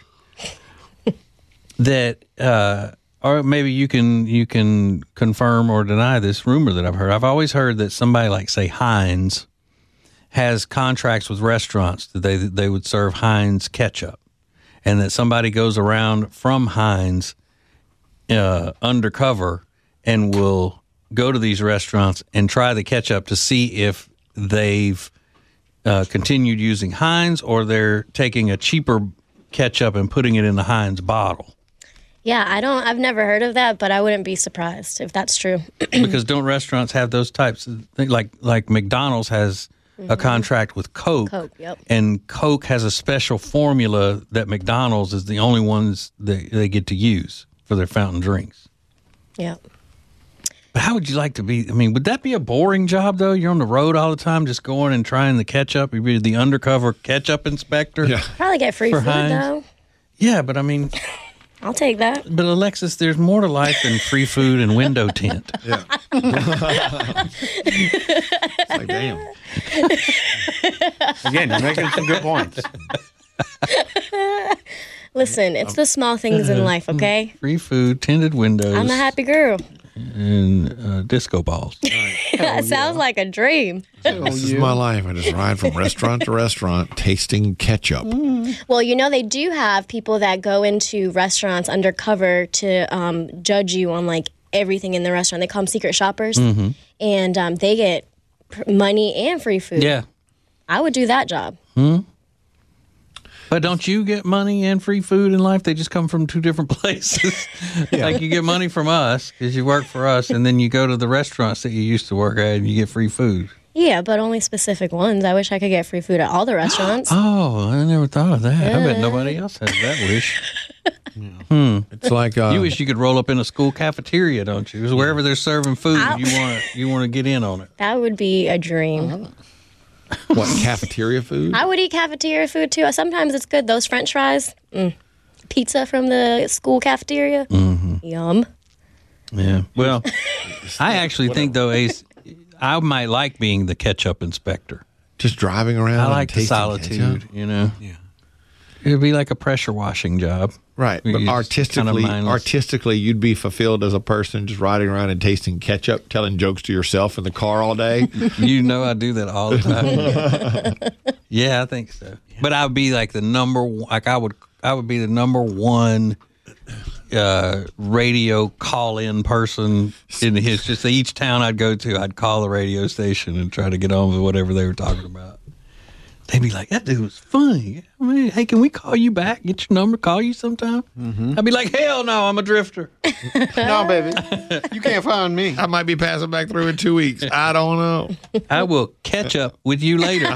S2: that, uh, or maybe you can you can confirm or deny this rumor that I've heard. I've always heard that somebody like say Heinz has contracts with restaurants that they they would serve Heinz ketchup, and that somebody goes around from Heinz uh, undercover and will go to these restaurants and try the ketchup to see if they've uh, continued using Heinz or they're taking a cheaper ketchup and putting it in the Heinz bottle.
S6: Yeah, I don't. I've never heard of that, but I wouldn't be surprised if that's true.
S2: Because don't restaurants have those types of things? Like like McDonald's has a contract with Coke,
S6: Coke, yep.
S2: and Coke has a special formula that McDonald's is the only ones that they get to use for their fountain drinks.
S6: Yeah.
S2: But how would you like to be? I mean, would that be a boring job though? You're on the road all the time, just going and trying the ketchup. You'd be the undercover ketchup inspector.
S3: Yeah.
S6: Probably get free
S2: For
S6: food
S2: Heinz?
S6: though.
S2: Yeah, but I mean,
S6: I'll take that.
S2: but Alexis, there's more to life than free food and window tint.
S3: Yeah. It's like, damn.
S5: Again, you're making some good points.
S6: Listen, it's the small things in life, okay?
S2: Free food, tinted windows,
S6: I'm a happy girl.
S2: and uh, disco balls.
S6: That sounds like a dream.
S3: This is my life. I just ride from restaurant to restaurant tasting ketchup.
S6: Well, you know, they do have people that go into restaurants undercover to um, judge you on like everything in the restaurant. They call them secret shoppers. And um, they get pr- money and free food.
S2: Yeah.
S6: I would do that job.
S2: But don't you get money and free food in life? They just come from two different places. Like you get money from us because you work for us, and then you go to the restaurants that you used to work at and you get free food.
S6: Yeah, but only specific ones. I wish I could get free food at all the restaurants.
S2: Oh, I never thought of that. I bet nobody else has that wish.
S3: It's like uh,
S2: You wish you could roll up in a school cafeteria, don't you? 'Cause wherever they're serving food,
S6: Ow.
S2: you want to you want to get in on it.
S6: That would be a dream.
S3: what cafeteria food?
S6: I would eat cafeteria food too. Sometimes it's good. Those French fries, mm. Pizza from the school cafeteria, yum.
S2: Yeah. Well, I actually think though, Ace, I might like being the ketchup inspector.
S3: Just driving around.
S2: I
S3: and
S2: like the
S3: tasting
S2: solitude.
S3: ketchup?
S2: You know.
S5: Yeah.
S2: It'd be like a pressure washing job.
S3: Right, but
S2: It's
S3: artistically,
S2: kinda mindless.
S3: artistically, you'd be fulfilled as a person just riding around and tasting ketchup, telling jokes to yourself in the car all day.
S2: You know I do that all the time. Yeah, I think so. But I would be like the number one, like I would I would be the number one uh, radio call-in person in his, just each town I'd go to, I'd call the radio station and try to get on with whatever they were talking about. They'd be like, that dude was funny. I mean, hey, can we call you back? Get your number, call you sometime? Mm-hmm. I'd be like, hell no, I'm a drifter.
S5: No, baby. You can't find me.
S3: I might be passing back through in two weeks. I don't know.
S2: I will catch up with you later. You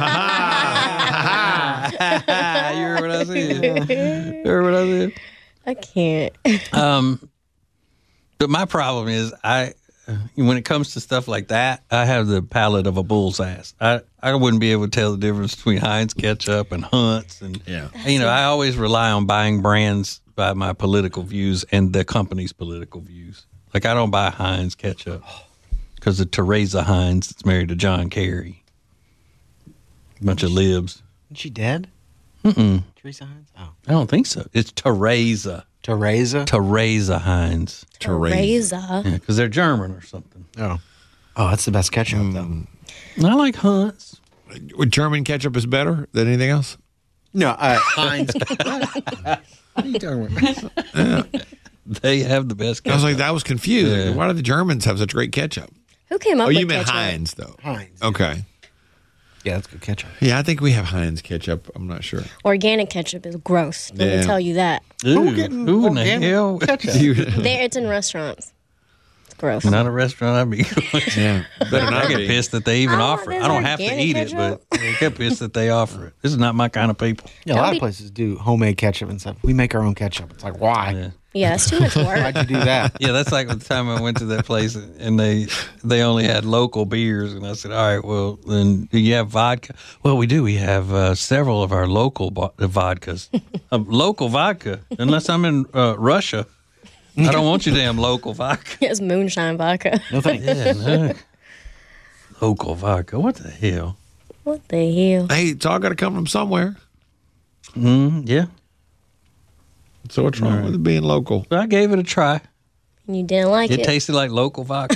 S2: heard what I said? You heard what I said?
S6: I can't.
S2: Um, but my problem is, I when it comes to stuff like that, I have the palate of a bull's ass. I, I wouldn't be able to tell the difference between Heinz ketchup and Hunt's, and
S3: Yeah.
S2: you know, I always rely on buying brands by my political views and the company's political views. Like I don't buy Heinz ketchup because of Teresa Heinz that's married to John Kerry. Bunch of libs.
S5: Is she dead?
S2: Mm-mm.
S5: Teresa Heinz? Oh.
S2: I don't think so. It's Teresa.
S5: Teresa?
S2: Teresa Heinz.
S6: Teresa.
S2: Yeah, because they're German or something.
S5: Oh. Oh, that's the best ketchup, though.
S2: I like Hunt's.
S3: Would German ketchup is better than anything else?
S5: No, uh, Heinz. What are you talking about?
S2: They have the best
S3: I was
S2: ketchup.
S3: like, I was confused.
S2: Yeah.
S3: Why do the Germans have such great ketchup?
S6: Who came up
S3: Oh,
S6: with
S3: you meant
S6: ketchup?
S3: Heinz, though.
S5: Heinz.
S3: Okay.
S5: Yeah, that's good ketchup.
S3: Yeah, I think we have Heinz ketchup. I'm not sure.
S6: Organic ketchup is gross. Let
S3: Yeah.
S6: me tell you that.
S2: Ooh,
S5: getting
S2: who in the
S5: organic
S2: hell?
S6: There, it's in restaurants. It's gross.
S2: Not a restaurant I'd be going to.
S3: Yeah. Better
S2: I
S3: not
S2: get
S3: be.
S2: pissed that they even
S6: Oh,
S2: offer it.
S6: there's
S2: I don't have to
S6: organic
S2: eat it,
S6: ketchup?
S2: but I get pissed that they offer it. This is not my kind of people.
S5: Yeah, a
S6: Don't
S5: lot
S6: be-
S5: of places do homemade ketchup and stuff. We make our own ketchup. It's like, why?
S2: Yeah.
S6: Yeah, it's too much work.
S5: Why'd you do that?
S2: Yeah, that's like the time I went to that place and they they only had local beers, and I said, "All right, well, then do you have vodka?" Well, we do. We have uh, several of our local bo- vodkas. uh, local vodka, unless I'm in uh, Russia, I don't want your damn local vodka.
S6: It's moonshine vodka.
S5: No thanks.
S2: Yeah, no. Local vodka. What the hell?
S6: What the hell?
S3: Hey, it's all got to come from somewhere.
S2: Mm, yeah,
S3: So what's wrong with it being local?
S2: but I gave it a try.
S6: You didn't like
S2: It
S6: it?
S2: tasted like local vodka.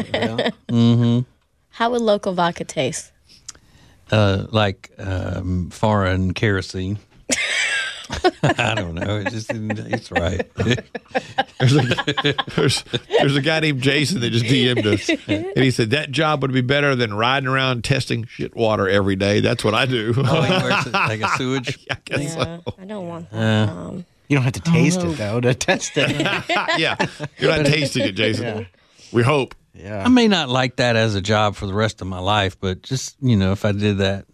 S6: How would local vodka taste?
S2: uh, like um, foreign kerosene. I don't know. It just didn't taste right.
S3: There's a, there's, there's a guy named Jason that just D M'd us. And he said, that job would be better than riding around testing shit water every day. That's what I do.
S2: Oh, he works at, like a sewage.
S3: I guess
S6: Yeah,
S3: so.
S6: I don't want that. Um,
S5: You don't have to taste it, though, to test it.
S3: Yeah. You're not tasting it, Jason. We hope.
S2: I
S5: Yeah.
S2: may not like that as a job for the rest of my life, but just, you know, if I did that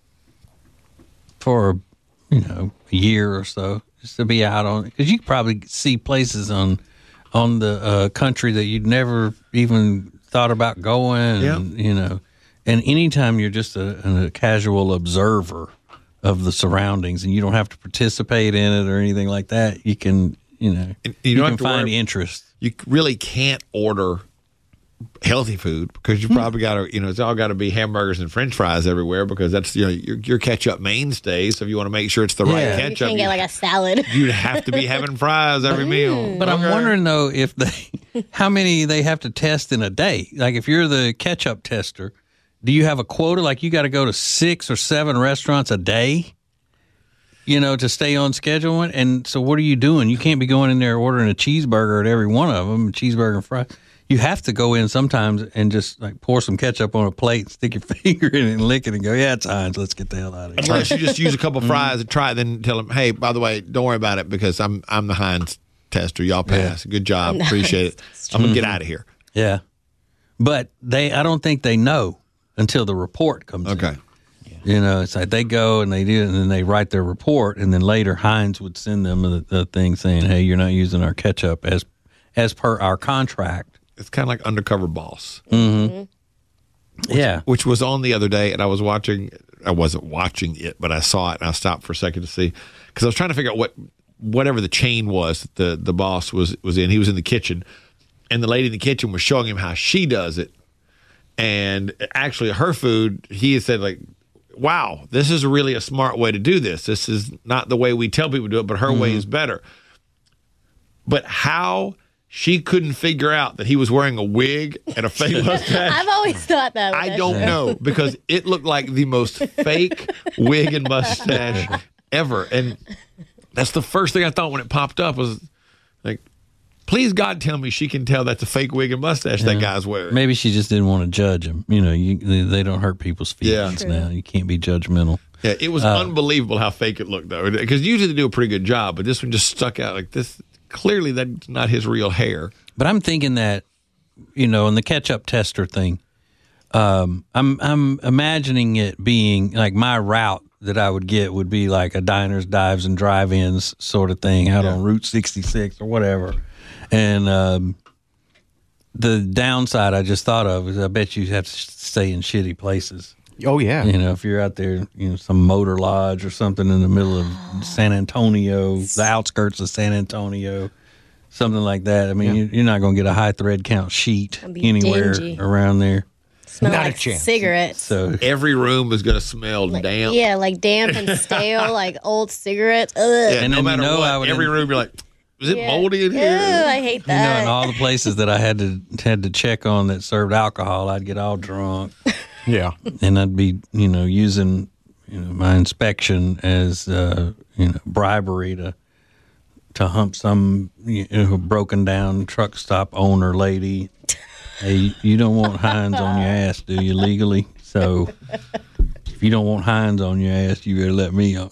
S2: for, you know, a year or so, just to be out on, because you could probably see places on on the uh, country that you'd never even thought about going, and, you know, and anytime you're just a, a casual observer of the surroundings and you don't have to participate in it or anything like that, you can, you know,
S3: And
S2: you,
S3: you don't
S2: can
S3: have to
S2: find
S3: worry-
S2: interest.
S3: You really can't order healthy food because you probably got to, you know, it's all got to be hamburgers and French fries everywhere because that's, you know, your, your ketchup mainstay. So if you want to make sure it's the
S2: Yeah.
S3: right
S6: you
S3: ketchup,
S6: can't get like a salad.
S3: you'd have to be having fries every meal.
S2: But I'm
S3: Okay.
S2: wondering though if they, how many they have to test in a day. Like if you're the ketchup tester, do you have a quota? Like you got to go to six or seven restaurants a day, you know, to stay on schedule. And so what are you doing? You can't be going in there ordering a cheeseburger at every one of them, a cheeseburger and fries. You have to go in sometimes and just like pour some ketchup on a plate, stick your finger in it and lick it and go, yeah, it's Heinz. Let's get the hell out of here.
S3: Unless you just use a couple fries and try it, then tell them, hey, by the way, don't worry about it because I'm I'm the Heinz tester. Y'all pass. Good job. Appreciate it. I'm going to get out of here.
S2: Yeah. But they, I don't think they know until the report comes in.
S3: Okay.
S2: You know, it's like they go and they do it and then they write their report and then later Heinz would send them the, the thing saying, hey, you're not using our ketchup as as per our contract.
S3: It's kind of like Undercover Boss,
S2: Yeah.
S3: which was on the other day, and I was watching. I wasn't watching it, but I saw it, and I stopped for a second to see because I was trying to figure out what whatever the chain was that the the boss was was in. He was in the kitchen, and the lady in the kitchen was showing him how she does it, and actually her food. He had said like wow, this is really a smart way to do this. This is not the way we tell people to do it, but her mm-hmm. way is better. But how she couldn't figure out that he was wearing a wig and a fake mustache.
S6: I've always thought that.
S3: I don't know, because it looked like the most fake wig and mustache ever. And that's the first thing I thought when it popped up was like, please God tell me she can tell that's a fake wig and mustache yeah. that guy's wearing.
S2: Maybe she just didn't want to judge him. You know, you, they, they don't hurt people's feelings
S3: yeah.
S2: now. You can't be judgmental.
S3: Yeah, it was uh, unbelievable how fake it looked, though. Because usually they do a pretty good job, but this one just stuck out like this. Clearly, that's not his real hair.
S2: But I'm thinking that, you know, in the ketchup tester thing, um, I'm I'm imagining it being like my route that I would get would be like a diners, dives, and drive-ins sort of thing out yeah. on Route sixty-six or whatever. And um, the downside I just thought of is I bet you have to stay in shitty places.
S5: Oh, yeah.
S2: You know, if you're out there, you know, some motor lodge or something in the middle of San Antonio, the outskirts of San Antonio, something like that. I mean, yeah. you're not going to get a high thread count sheet anywhere
S6: dingy.
S2: around there.
S6: Smell
S5: not
S6: like
S5: a chance.
S6: Cigarettes.
S2: So
S3: every room is going to smell
S6: like,
S3: damp.
S6: Yeah, like damp and stale, like old cigarettes. Ugh.
S3: Yeah,
S2: and
S3: no
S2: then
S3: matter
S2: you know
S3: what,
S2: I would
S3: every
S2: end-
S3: room you're like, is it
S6: Yeah.
S3: moldy in
S6: Ew,
S3: here?
S6: I hate
S2: You know,
S6: that.
S2: and all the places that I had to had to check on that served alcohol, I'd get all drunk.
S5: Yeah.
S2: And I'd be, you know, using, you know, my inspection as, uh, you know, bribery to to hump some you know, broken down truck stop owner lady. Hey, you don't want Heinz on your ass, do you, legally? So if you don't want Heinz on your ass, you better let me on.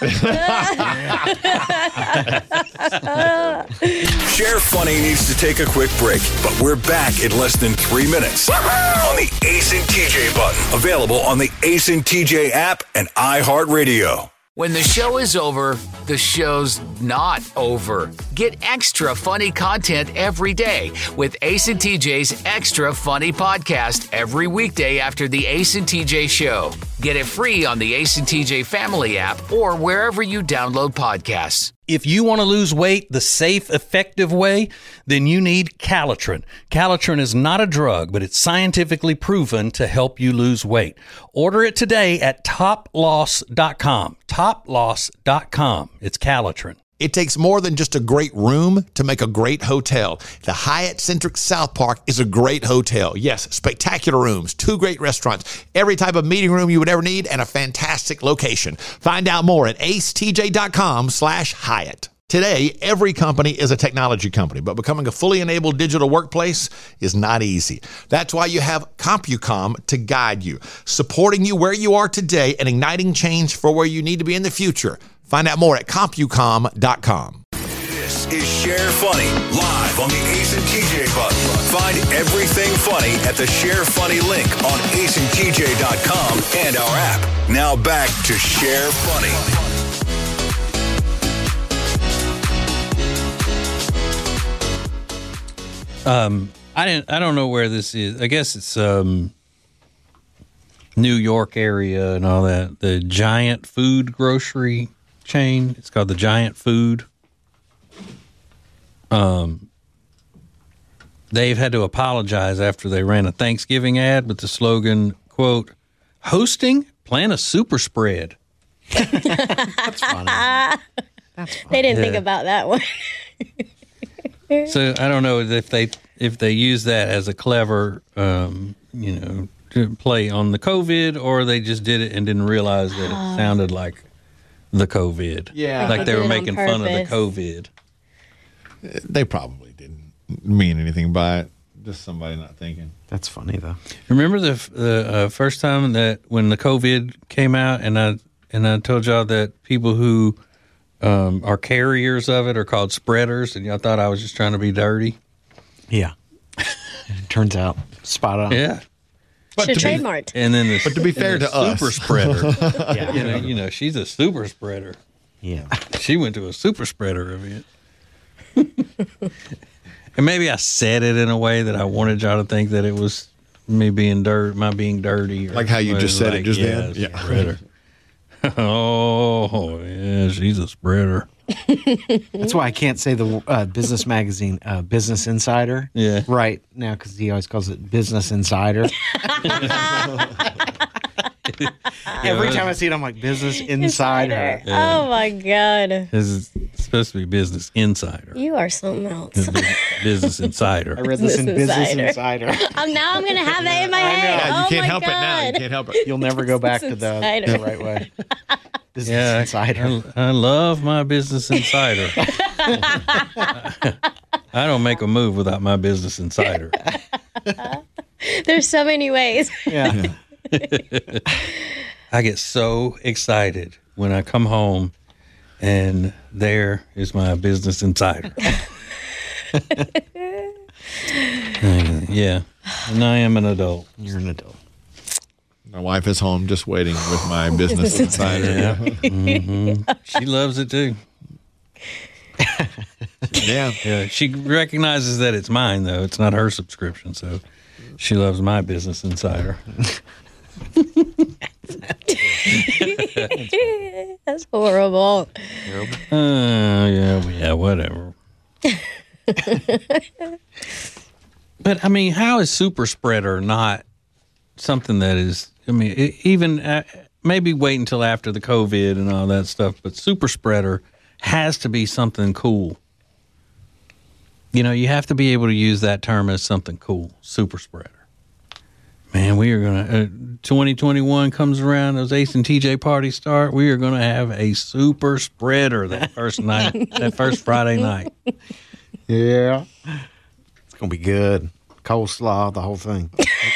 S4: Share Funny needs to take a quick break, but we're back in less than three minutes on the Ace and T J button. Available on the Ace and T J app and iHeartRadio.
S1: When the show is over, the show's not over. Get extra funny content every day with Ace and T J's Extra Funny Podcast every weekday after the Ace and T J show. Get it free on the Ace and T J Family app or wherever you download podcasts.
S2: If you want to lose weight the safe, effective way, then you need Calitrin. Calitrin is not a drug, but it's scientifically proven to help you lose weight. Order it today at top loss dot com. top loss dot com. It's Calitrin.
S8: It takes more than just a great room to make a great hotel. The Hyatt Centric South Park is a great hotel. Yes, spectacular rooms, two great restaurants, every type of meeting room you would ever need, and a fantastic location. Find out more at acetj.com slash Hyatt. Today, every company is a technology company, but becoming a fully enabled digital workplace is not easy. That's why you have CompuCom to guide you, supporting you where you are today and igniting change for where you need to be in the future. Find out more at compucom dot com.
S4: This is Share Funny, live on the Ace and T J button. Find everything funny at the Share Funny link on ace and t j dot com and our app. Now back to Share Funny.
S2: Um, I didn't. I don't know where this is. I guess it's um, New York area and all that. The Giant Food grocery chain. It's called the Giant Food. Um, they've had to apologize after they ran a Thanksgiving ad with the slogan, "quote hosting, plan a super spread."
S5: That's funny. That's funny.
S6: They didn't
S2: Yeah.
S6: think about that one.
S2: So I don't know if they if they use that as a clever, um, you know, to play on the COVID, or they just did it and didn't realize that it sounded like the COVID.
S5: Yeah.
S2: like
S6: They
S2: they
S6: did
S2: were
S6: it on
S2: making fun of the
S6: purpose.
S2: COVID.
S3: They probably didn't mean anything by it. Just somebody not thinking.
S5: That's funny, though.
S2: Remember the the uh, first time that when the COVID came out, and I and I told y'all that people who um, are carriers of it are called spreaders, and y'all thought I was just trying to be dirty.
S5: Yeah. It turns out spot on.
S2: Yeah.
S3: But
S6: Should
S3: to be-
S6: trademarked.
S2: And then the,
S3: But to be
S2: and
S3: fair
S2: the
S3: to us.
S2: super spreader.
S5: Yeah.
S2: you know, you know, she's a super spreader.
S5: Yeah.
S2: She went to a super spreader event. And maybe I said it in a way that I wanted y'all to think that it was me being dirt, my being dirty. Or,
S3: Like how you just said it just
S2: yeah,
S3: then?
S2: it's a
S3: Yeah.
S2: spreader. Oh, yeah, she's a spreader.
S5: That's why I can't say the uh, business magazine, uh, Business Insider.
S2: Yeah.
S5: Right now, because he always calls it Business Insider. Every time I see it, I'm like, Business Insider.
S6: Oh my God.
S2: This is supposed to be Business Insider.
S6: You are something else.
S2: Business Insider.
S5: I read this in
S6: Business
S5: Business
S6: Insider.
S5: Insider.
S6: um, now I'm going to have that in my head.
S3: Yeah, you
S6: oh
S3: can't
S6: my
S3: help
S6: God.
S3: it now. You can't help it.
S5: You'll never go back to the,
S6: Insider.
S5: the right way. Business
S2: Yeah,
S5: Insider.
S2: I, I love my Business Insider. I don't make a move without my Business Insider.
S6: There's so many ways.
S5: Yeah.
S2: I get so excited when I come home and there is my Business Insider. Uh, yeah, and I am an adult.
S5: You're an adult.
S3: My wife is home just waiting with my Business Insider.
S2: Yeah. hmm She loves it too.
S3: Yeah.
S2: Yeah, she recognizes that it's mine though. It's not her subscription, so she loves my Business Insider.
S6: That's horrible.
S2: Uh, yeah, yeah, whatever. But I mean, how is Super Spreader not something that is? I mean, it, even uh, maybe wait until after the COVID and all that stuff. But Super Spreader has to be something cool. You know, you have to be able to use that term as something cool. Super Spreader. Man, we are going to, uh, twenty twenty-one comes around, those Ace and T J parties start, we are going to have a super spreader that first night, that first Friday night.
S5: Yeah. It's going to be good. Coleslaw, the whole thing.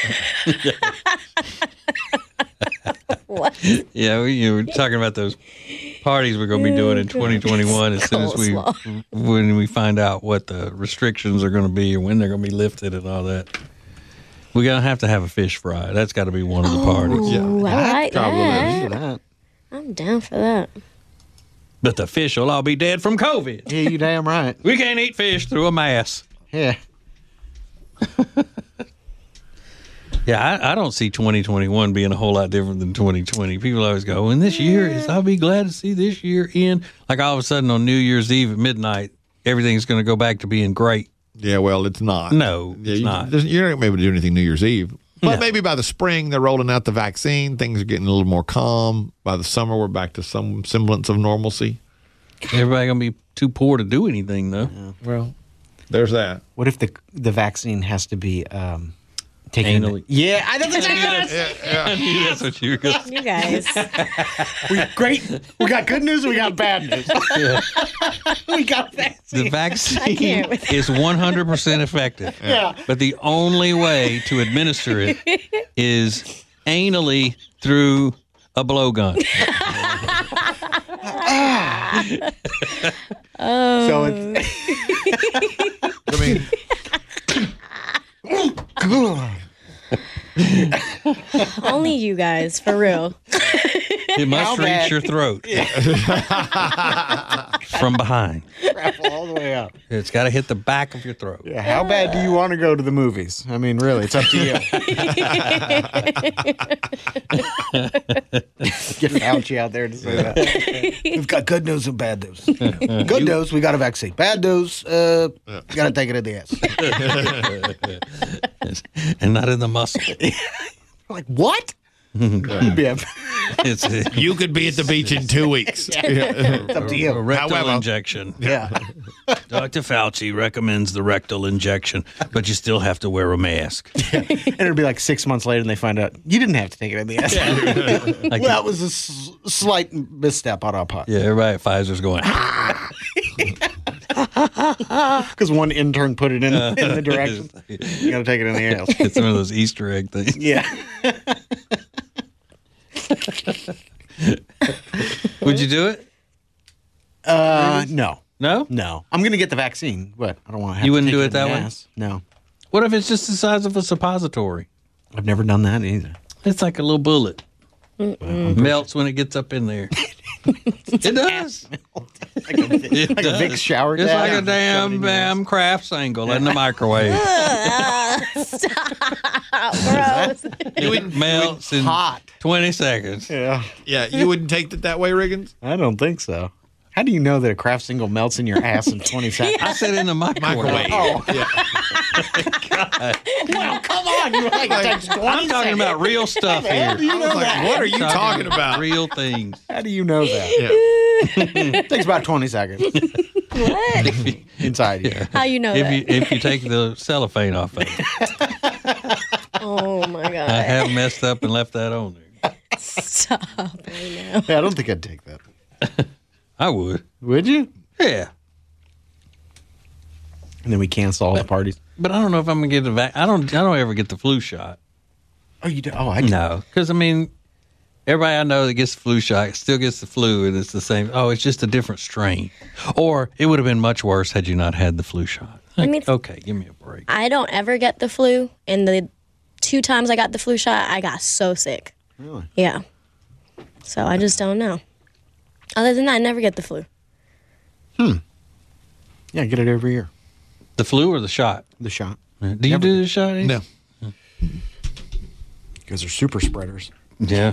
S6: What?
S2: Yeah, we, you were talking about those parties we're going to be doing in twenty twenty-one as soon as we,
S6: Coleslaw.
S2: when we find out what the restrictions are going to be and when they're going to be lifted and all that. We're going to have to have a fish fry. That's got to be one of the parties.
S6: Ooh, I like
S3: probably
S6: that.
S5: that.
S6: I'm down for that.
S2: But the fish will all be dead from COVID.
S5: Yeah, you damn right.
S2: We can't eat fish through a mask.
S5: Yeah.
S2: Yeah, I, I don't see twenty twenty-one being a whole lot different than twenty twenty. People always go, when this year is, I'll be glad to see this year end. Like all of a sudden on New Year's Eve at midnight, everything's going to go back to being great.
S3: Yeah, well, it's not.
S2: No,
S3: yeah,
S2: it's
S3: you,
S2: not.
S3: there's- You're not going to be able to do anything New Year's Eve. But
S2: No.
S3: maybe by the spring, they're rolling out the vaccine. Things are getting a little more calm. By the summer, we're back to some semblance of normalcy.
S2: Everybody going to be too poor to do anything, though.
S3: Well, there's that.
S5: What if the the vaccine has to be um, taken?
S2: Anally.
S5: Yeah, I don't think
S2: I knew that's what you were going to say.
S6: You guys.
S5: we great. We got good news. We got bad news. we got vaccine.
S2: The vaccine
S6: can't with
S2: is one hundred percent effective.
S5: Yeah.
S2: But the only way to administer it is anally through a blowgun.
S5: So it's.
S3: I mean,
S6: Only you guys, for real.
S2: It must
S5: How
S2: reach
S5: bad?
S2: your throat from behind.
S5: Travel all the way up.
S2: It's got to hit the back of your throat.
S5: Yeah, how bad do you want to go to the movies? I mean, really, it's up to you. Get Fauci out there to say that. We've got good news and bad news. Good news, we got a vaccine. Bad news, uh, you got to take it in the ass.
S2: And not in the muscle.
S5: Like, what? Yeah,
S2: It's a,
S3: you could be at the beach in two weeks.
S5: it's up to
S2: a
S5: you.
S2: rectal
S3: However-
S2: injection.
S5: Yeah.
S2: Doctor Fauci recommends the rectal injection, but you still have to wear a mask.
S5: And it'll be like six months later and they find out you didn't have to take it in the ass.
S2: Like,
S5: Well, that was a s- slight misstep on our part.
S2: yeah, everybody at Pfizer's going,
S5: Because one intern put it in, in the direction. You got to take it in the ass.
S2: it's one of those Easter egg things.
S5: Yeah.
S2: Would you do it?
S5: Uh, no.
S2: No?
S5: No. I'm going to get the vaccine. What? I don't want to have
S2: You
S5: to
S2: wouldn't
S5: take
S2: do
S5: it
S2: it
S5: in
S2: that
S5: the
S2: way?
S5: ass. No.
S2: What if it's just the size of a suppository?
S5: I've never done that either.
S2: It's like a little bullet. Melts when it gets up in there. It does.
S5: Like a,
S2: It
S5: like a Vicks
S2: does.
S5: shower
S2: It's
S5: towel.
S2: like a
S5: Shove it
S2: damn,
S5: in your ass.
S2: damn craft single in the microwave.
S6: Gross.
S2: It melts in
S5: Hot.
S2: twenty seconds.
S5: Yeah.
S3: Yeah, you wouldn't take it that way, Riggins?
S5: I don't think so. How do you know that a Kraft single melts in your ass in twenty seconds?
S2: I said in the microwave.
S5: Oh,
S3: Yeah.
S5: well, come on. You like it takes twenty
S2: I'm talking
S5: seconds.
S2: about real stuff
S5: How
S2: here.
S5: do you
S3: I was
S5: know
S3: like,
S5: that?
S3: what are you talking about?
S2: Real things.
S5: How do you know that?
S3: Yeah.
S5: Takes about twenty seconds
S6: What?
S5: inside you.
S6: How you know
S2: If
S6: that?
S2: you if you take the cellophane off of it.
S6: Oh my
S2: I
S6: god!
S2: have messed up and left that on there.
S6: Stop right now.
S5: Yeah, I don't think I'd take that.
S2: I would.
S5: Would you?
S2: Yeah.
S5: And then we cancel all the parties.
S2: But I don't know if I'm gonna get the vac. I don't. I don't ever get the flu shot.
S5: Oh, you do? Oh, I do.
S2: No, because I mean, everybody I know that gets the flu shot still gets the flu, and it's the same. Oh, it's just a different strain. Or it would have been much worse had you not had the flu shot.
S6: I mean-
S2: okay, give me a break.
S6: I don't ever get the flu, and the two times I got the flu shot, I got so sick.
S5: Really?
S6: Yeah. So I just don't know. Other than that, I never get the flu.
S5: Yeah, I get it every year.
S2: The flu or the shot?
S5: The shot.
S2: Do you
S5: Never.
S2: do the shot? Ace?
S3: No.
S5: Because they're super spreaders.
S2: Yeah.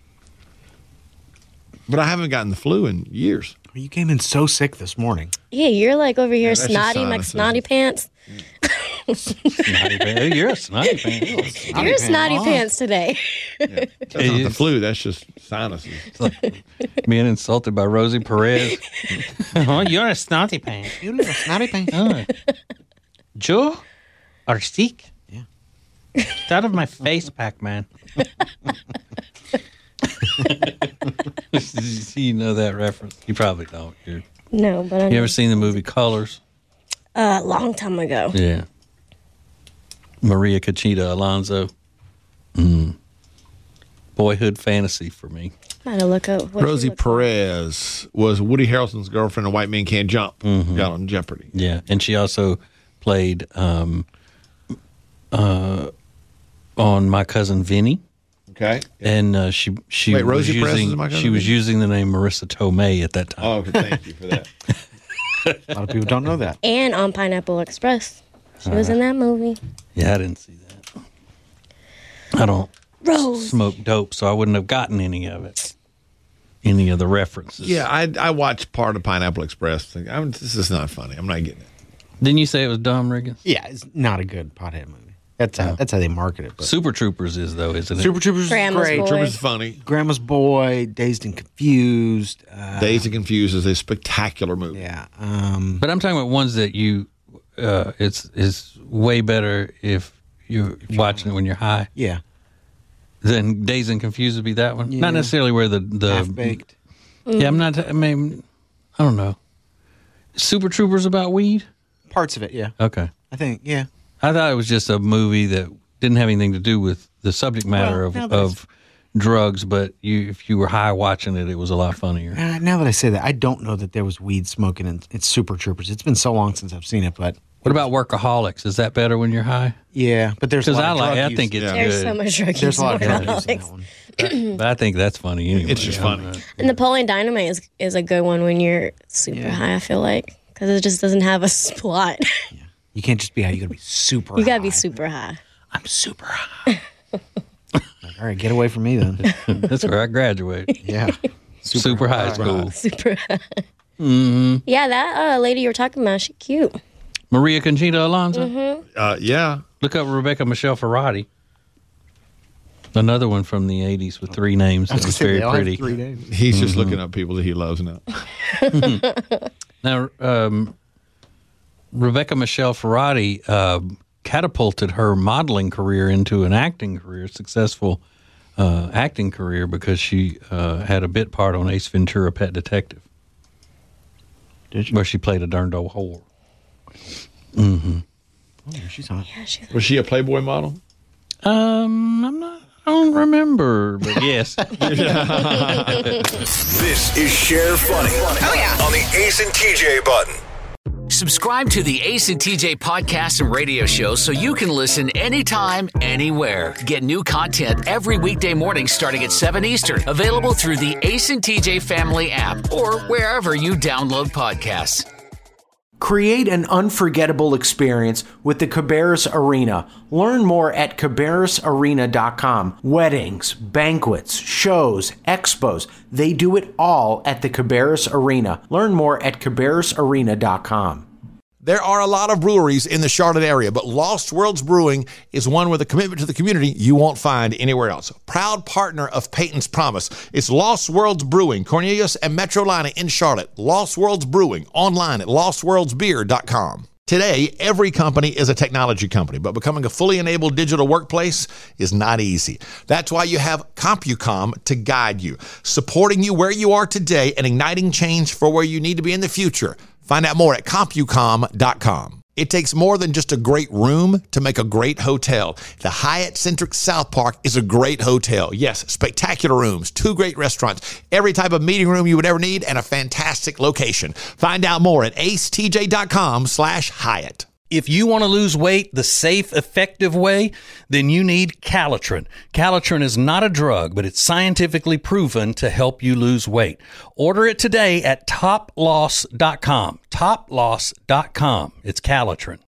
S3: But I haven't gotten the flu in years.
S5: You came in so sick this morning.
S6: Yeah, you're like over here
S3: that's just
S6: snotty, like
S3: sinuses.
S6: snotty pants.
S2: Snotty pants. You're a snotty pants.
S6: You're snotty pants today.
S3: That's not the flu. That's just sinuses.
S2: Being insulted by Rosie Perez. Oh, you're a snotty pants.
S5: You little snotty pants.
S2: Oh. Joe? Or stick?
S5: Yeah.
S2: Get out of my face, Pac-Man. You know that reference? You probably don't, dude.
S6: No, but I
S2: You ever seen the movie Colors?
S6: a long time ago.
S2: Yeah. Maria Conchita Alonso. Mm. Boyhood fantasy for me.
S6: Gotta look up. what she
S3: Rosie
S6: looks
S3: Perez was Woody Harrelson's girlfriend in White Men Can't Jump.
S2: Mm-hmm.
S3: Got on Jeopardy.
S2: Yeah, and she also played um, uh, on My Cousin Vinny.
S3: Okay.
S2: And uh, she she
S3: Wait,
S2: was
S3: Rosie Perez
S2: using
S3: is My Cousin
S2: she was
S3: Vinny?
S2: using the name Marissa Tomei at that time.
S3: Oh, okay. Thank you for that.
S5: A lot of people don't know that.
S6: And on Pineapple Express. She was in that movie.
S2: Yeah, I didn't see that. I don't
S6: Rose.
S2: smoke dope, so I wouldn't have gotten any of it. Any of the references.
S3: Yeah, I I watched part of Pineapple Express. Think, I'm, this is not funny. I'm not getting it.
S2: Didn't you say it was Dom Riggins?
S5: Yeah, it's not a good pothead movie. That's how, that's how they market it. But
S2: Super Troopers is though, isn't it?
S5: Super Troopers is
S6: Grandma's
S5: great.
S6: Boy.
S3: Troopers is funny.
S5: Grandma's Boy, Dazed and Confused. Uh,
S3: Dazed and Confused is a spectacular movie.
S5: yeah. Um,
S2: But I'm talking about ones that you. Uh, it's it's way better if you're watching it when you're high.
S5: yeah.
S2: Then Dazed and Confused would be that one.
S5: Yeah.
S2: Not necessarily where the the
S5: Half baked.
S2: Yeah, I'm not. I mean, I don't know. Super Troopers about weed?
S5: Parts of it, yeah.
S2: Okay.
S5: I think, yeah.
S2: I thought it was just a movie that didn't have anything to do with the subject matter
S5: Well,
S2: of,
S5: now that
S2: of drugs, but you if you were high watching it, it was a lot funnier.
S5: Uh, now that I say that, I don't know that there was weed smoking in it's Super Troopers. It's been so long since I've seen it, but
S2: What about Workaholics? Is that better when you're high?
S5: yeah. But there's a
S2: Because
S5: lot
S2: I
S5: of
S2: like.
S5: drug
S2: I
S5: use.
S2: think it's
S3: Yeah.
S6: There's
S2: good.
S6: so much drug use.
S5: There's a lot of
S6: in
S5: drug use in
S6: Workaholics.
S5: that one.
S2: But I think that's funny anyway.
S3: It's just
S2: I'm
S3: funny.
S2: not-
S6: And Napoleon Dynamite is, is a good one when you're super
S5: Yeah.
S6: high, I feel like. Because it just doesn't have a plot.
S5: You can't just be high. You got to be super
S6: You gotta
S5: high.
S6: be super high.
S5: I'm super high. Like, all right, get away from me then.
S2: That's where I graduated.
S5: Yeah.
S2: Super, high school.
S6: Super high. Mm-hmm. Yeah, that uh, lady you were talking about, she cute.
S2: Maria Conchita Alonso.
S6: Mm-hmm.
S3: Uh, yeah.
S2: Look up Rebecca Michelle Ferrati. Another one from the eighties with three names.
S5: I was
S2: That
S5: gonna
S2: was
S5: say,
S2: very
S5: they all have
S2: pretty.
S5: three names.
S3: He's just looking up people that he loves now.
S2: Now, um, Rebecca Michelle Ferrati uh, catapulted her modeling career into an acting career, successful uh, acting career, because she uh, had a bit part on Ace Ventura: Pet Detective.
S5: Did she?
S2: Where she played a darned old whore.
S5: Oh, she's hot.
S6: Yeah, she's
S3: Was she a Playboy model?
S2: Um, I'm not. I don't remember, but yes.
S4: This is Share Funny. Oh, yeah. On the Ace and T J button.
S1: Subscribe to the Ace and T J podcast and radio show so you can listen anytime, anywhere. Get new content every weekday morning starting at seven Eastern. Available through the Ace and T J family app or wherever you download podcasts.
S9: Create an unforgettable experience with the Cabarrus Arena. Learn more at cabarrus arena dot com. Weddings, banquets, shows, expos, they do it all at the Cabarrus Arena. Learn more at cabarrus arena dot com.
S8: There are a lot of breweries in the Charlotte area, but Lost Worlds Brewing is one with a commitment to the community you won't find anywhere else. Proud partner of Peyton's Promise. It's Lost Worlds Brewing, Cornelius and Metrolina in Charlotte. Lost Worlds Brewing, online at lost worlds beer dot com. Today, every company is a technology company, but becoming a fully enabled digital workplace is not easy. That's why you have CompuCom to guide you, supporting you where you are today and igniting change for where you need to be in the future. Find out more at compucom dot com. It takes more than just a great room to make a great hotel. The Hyatt Centric South Park is a great hotel. Yes, spectacular rooms, two great restaurants, every type of meeting room you would ever need, and a fantastic location. Find out more at ace t j dot com slash Hyatt.
S2: If you want to lose weight the safe, effective way, then you need Calitrin. Calitrin is not a drug, but it's scientifically proven to help you lose weight. Order it today at top loss dot com. top loss dot com. It's Calitrin.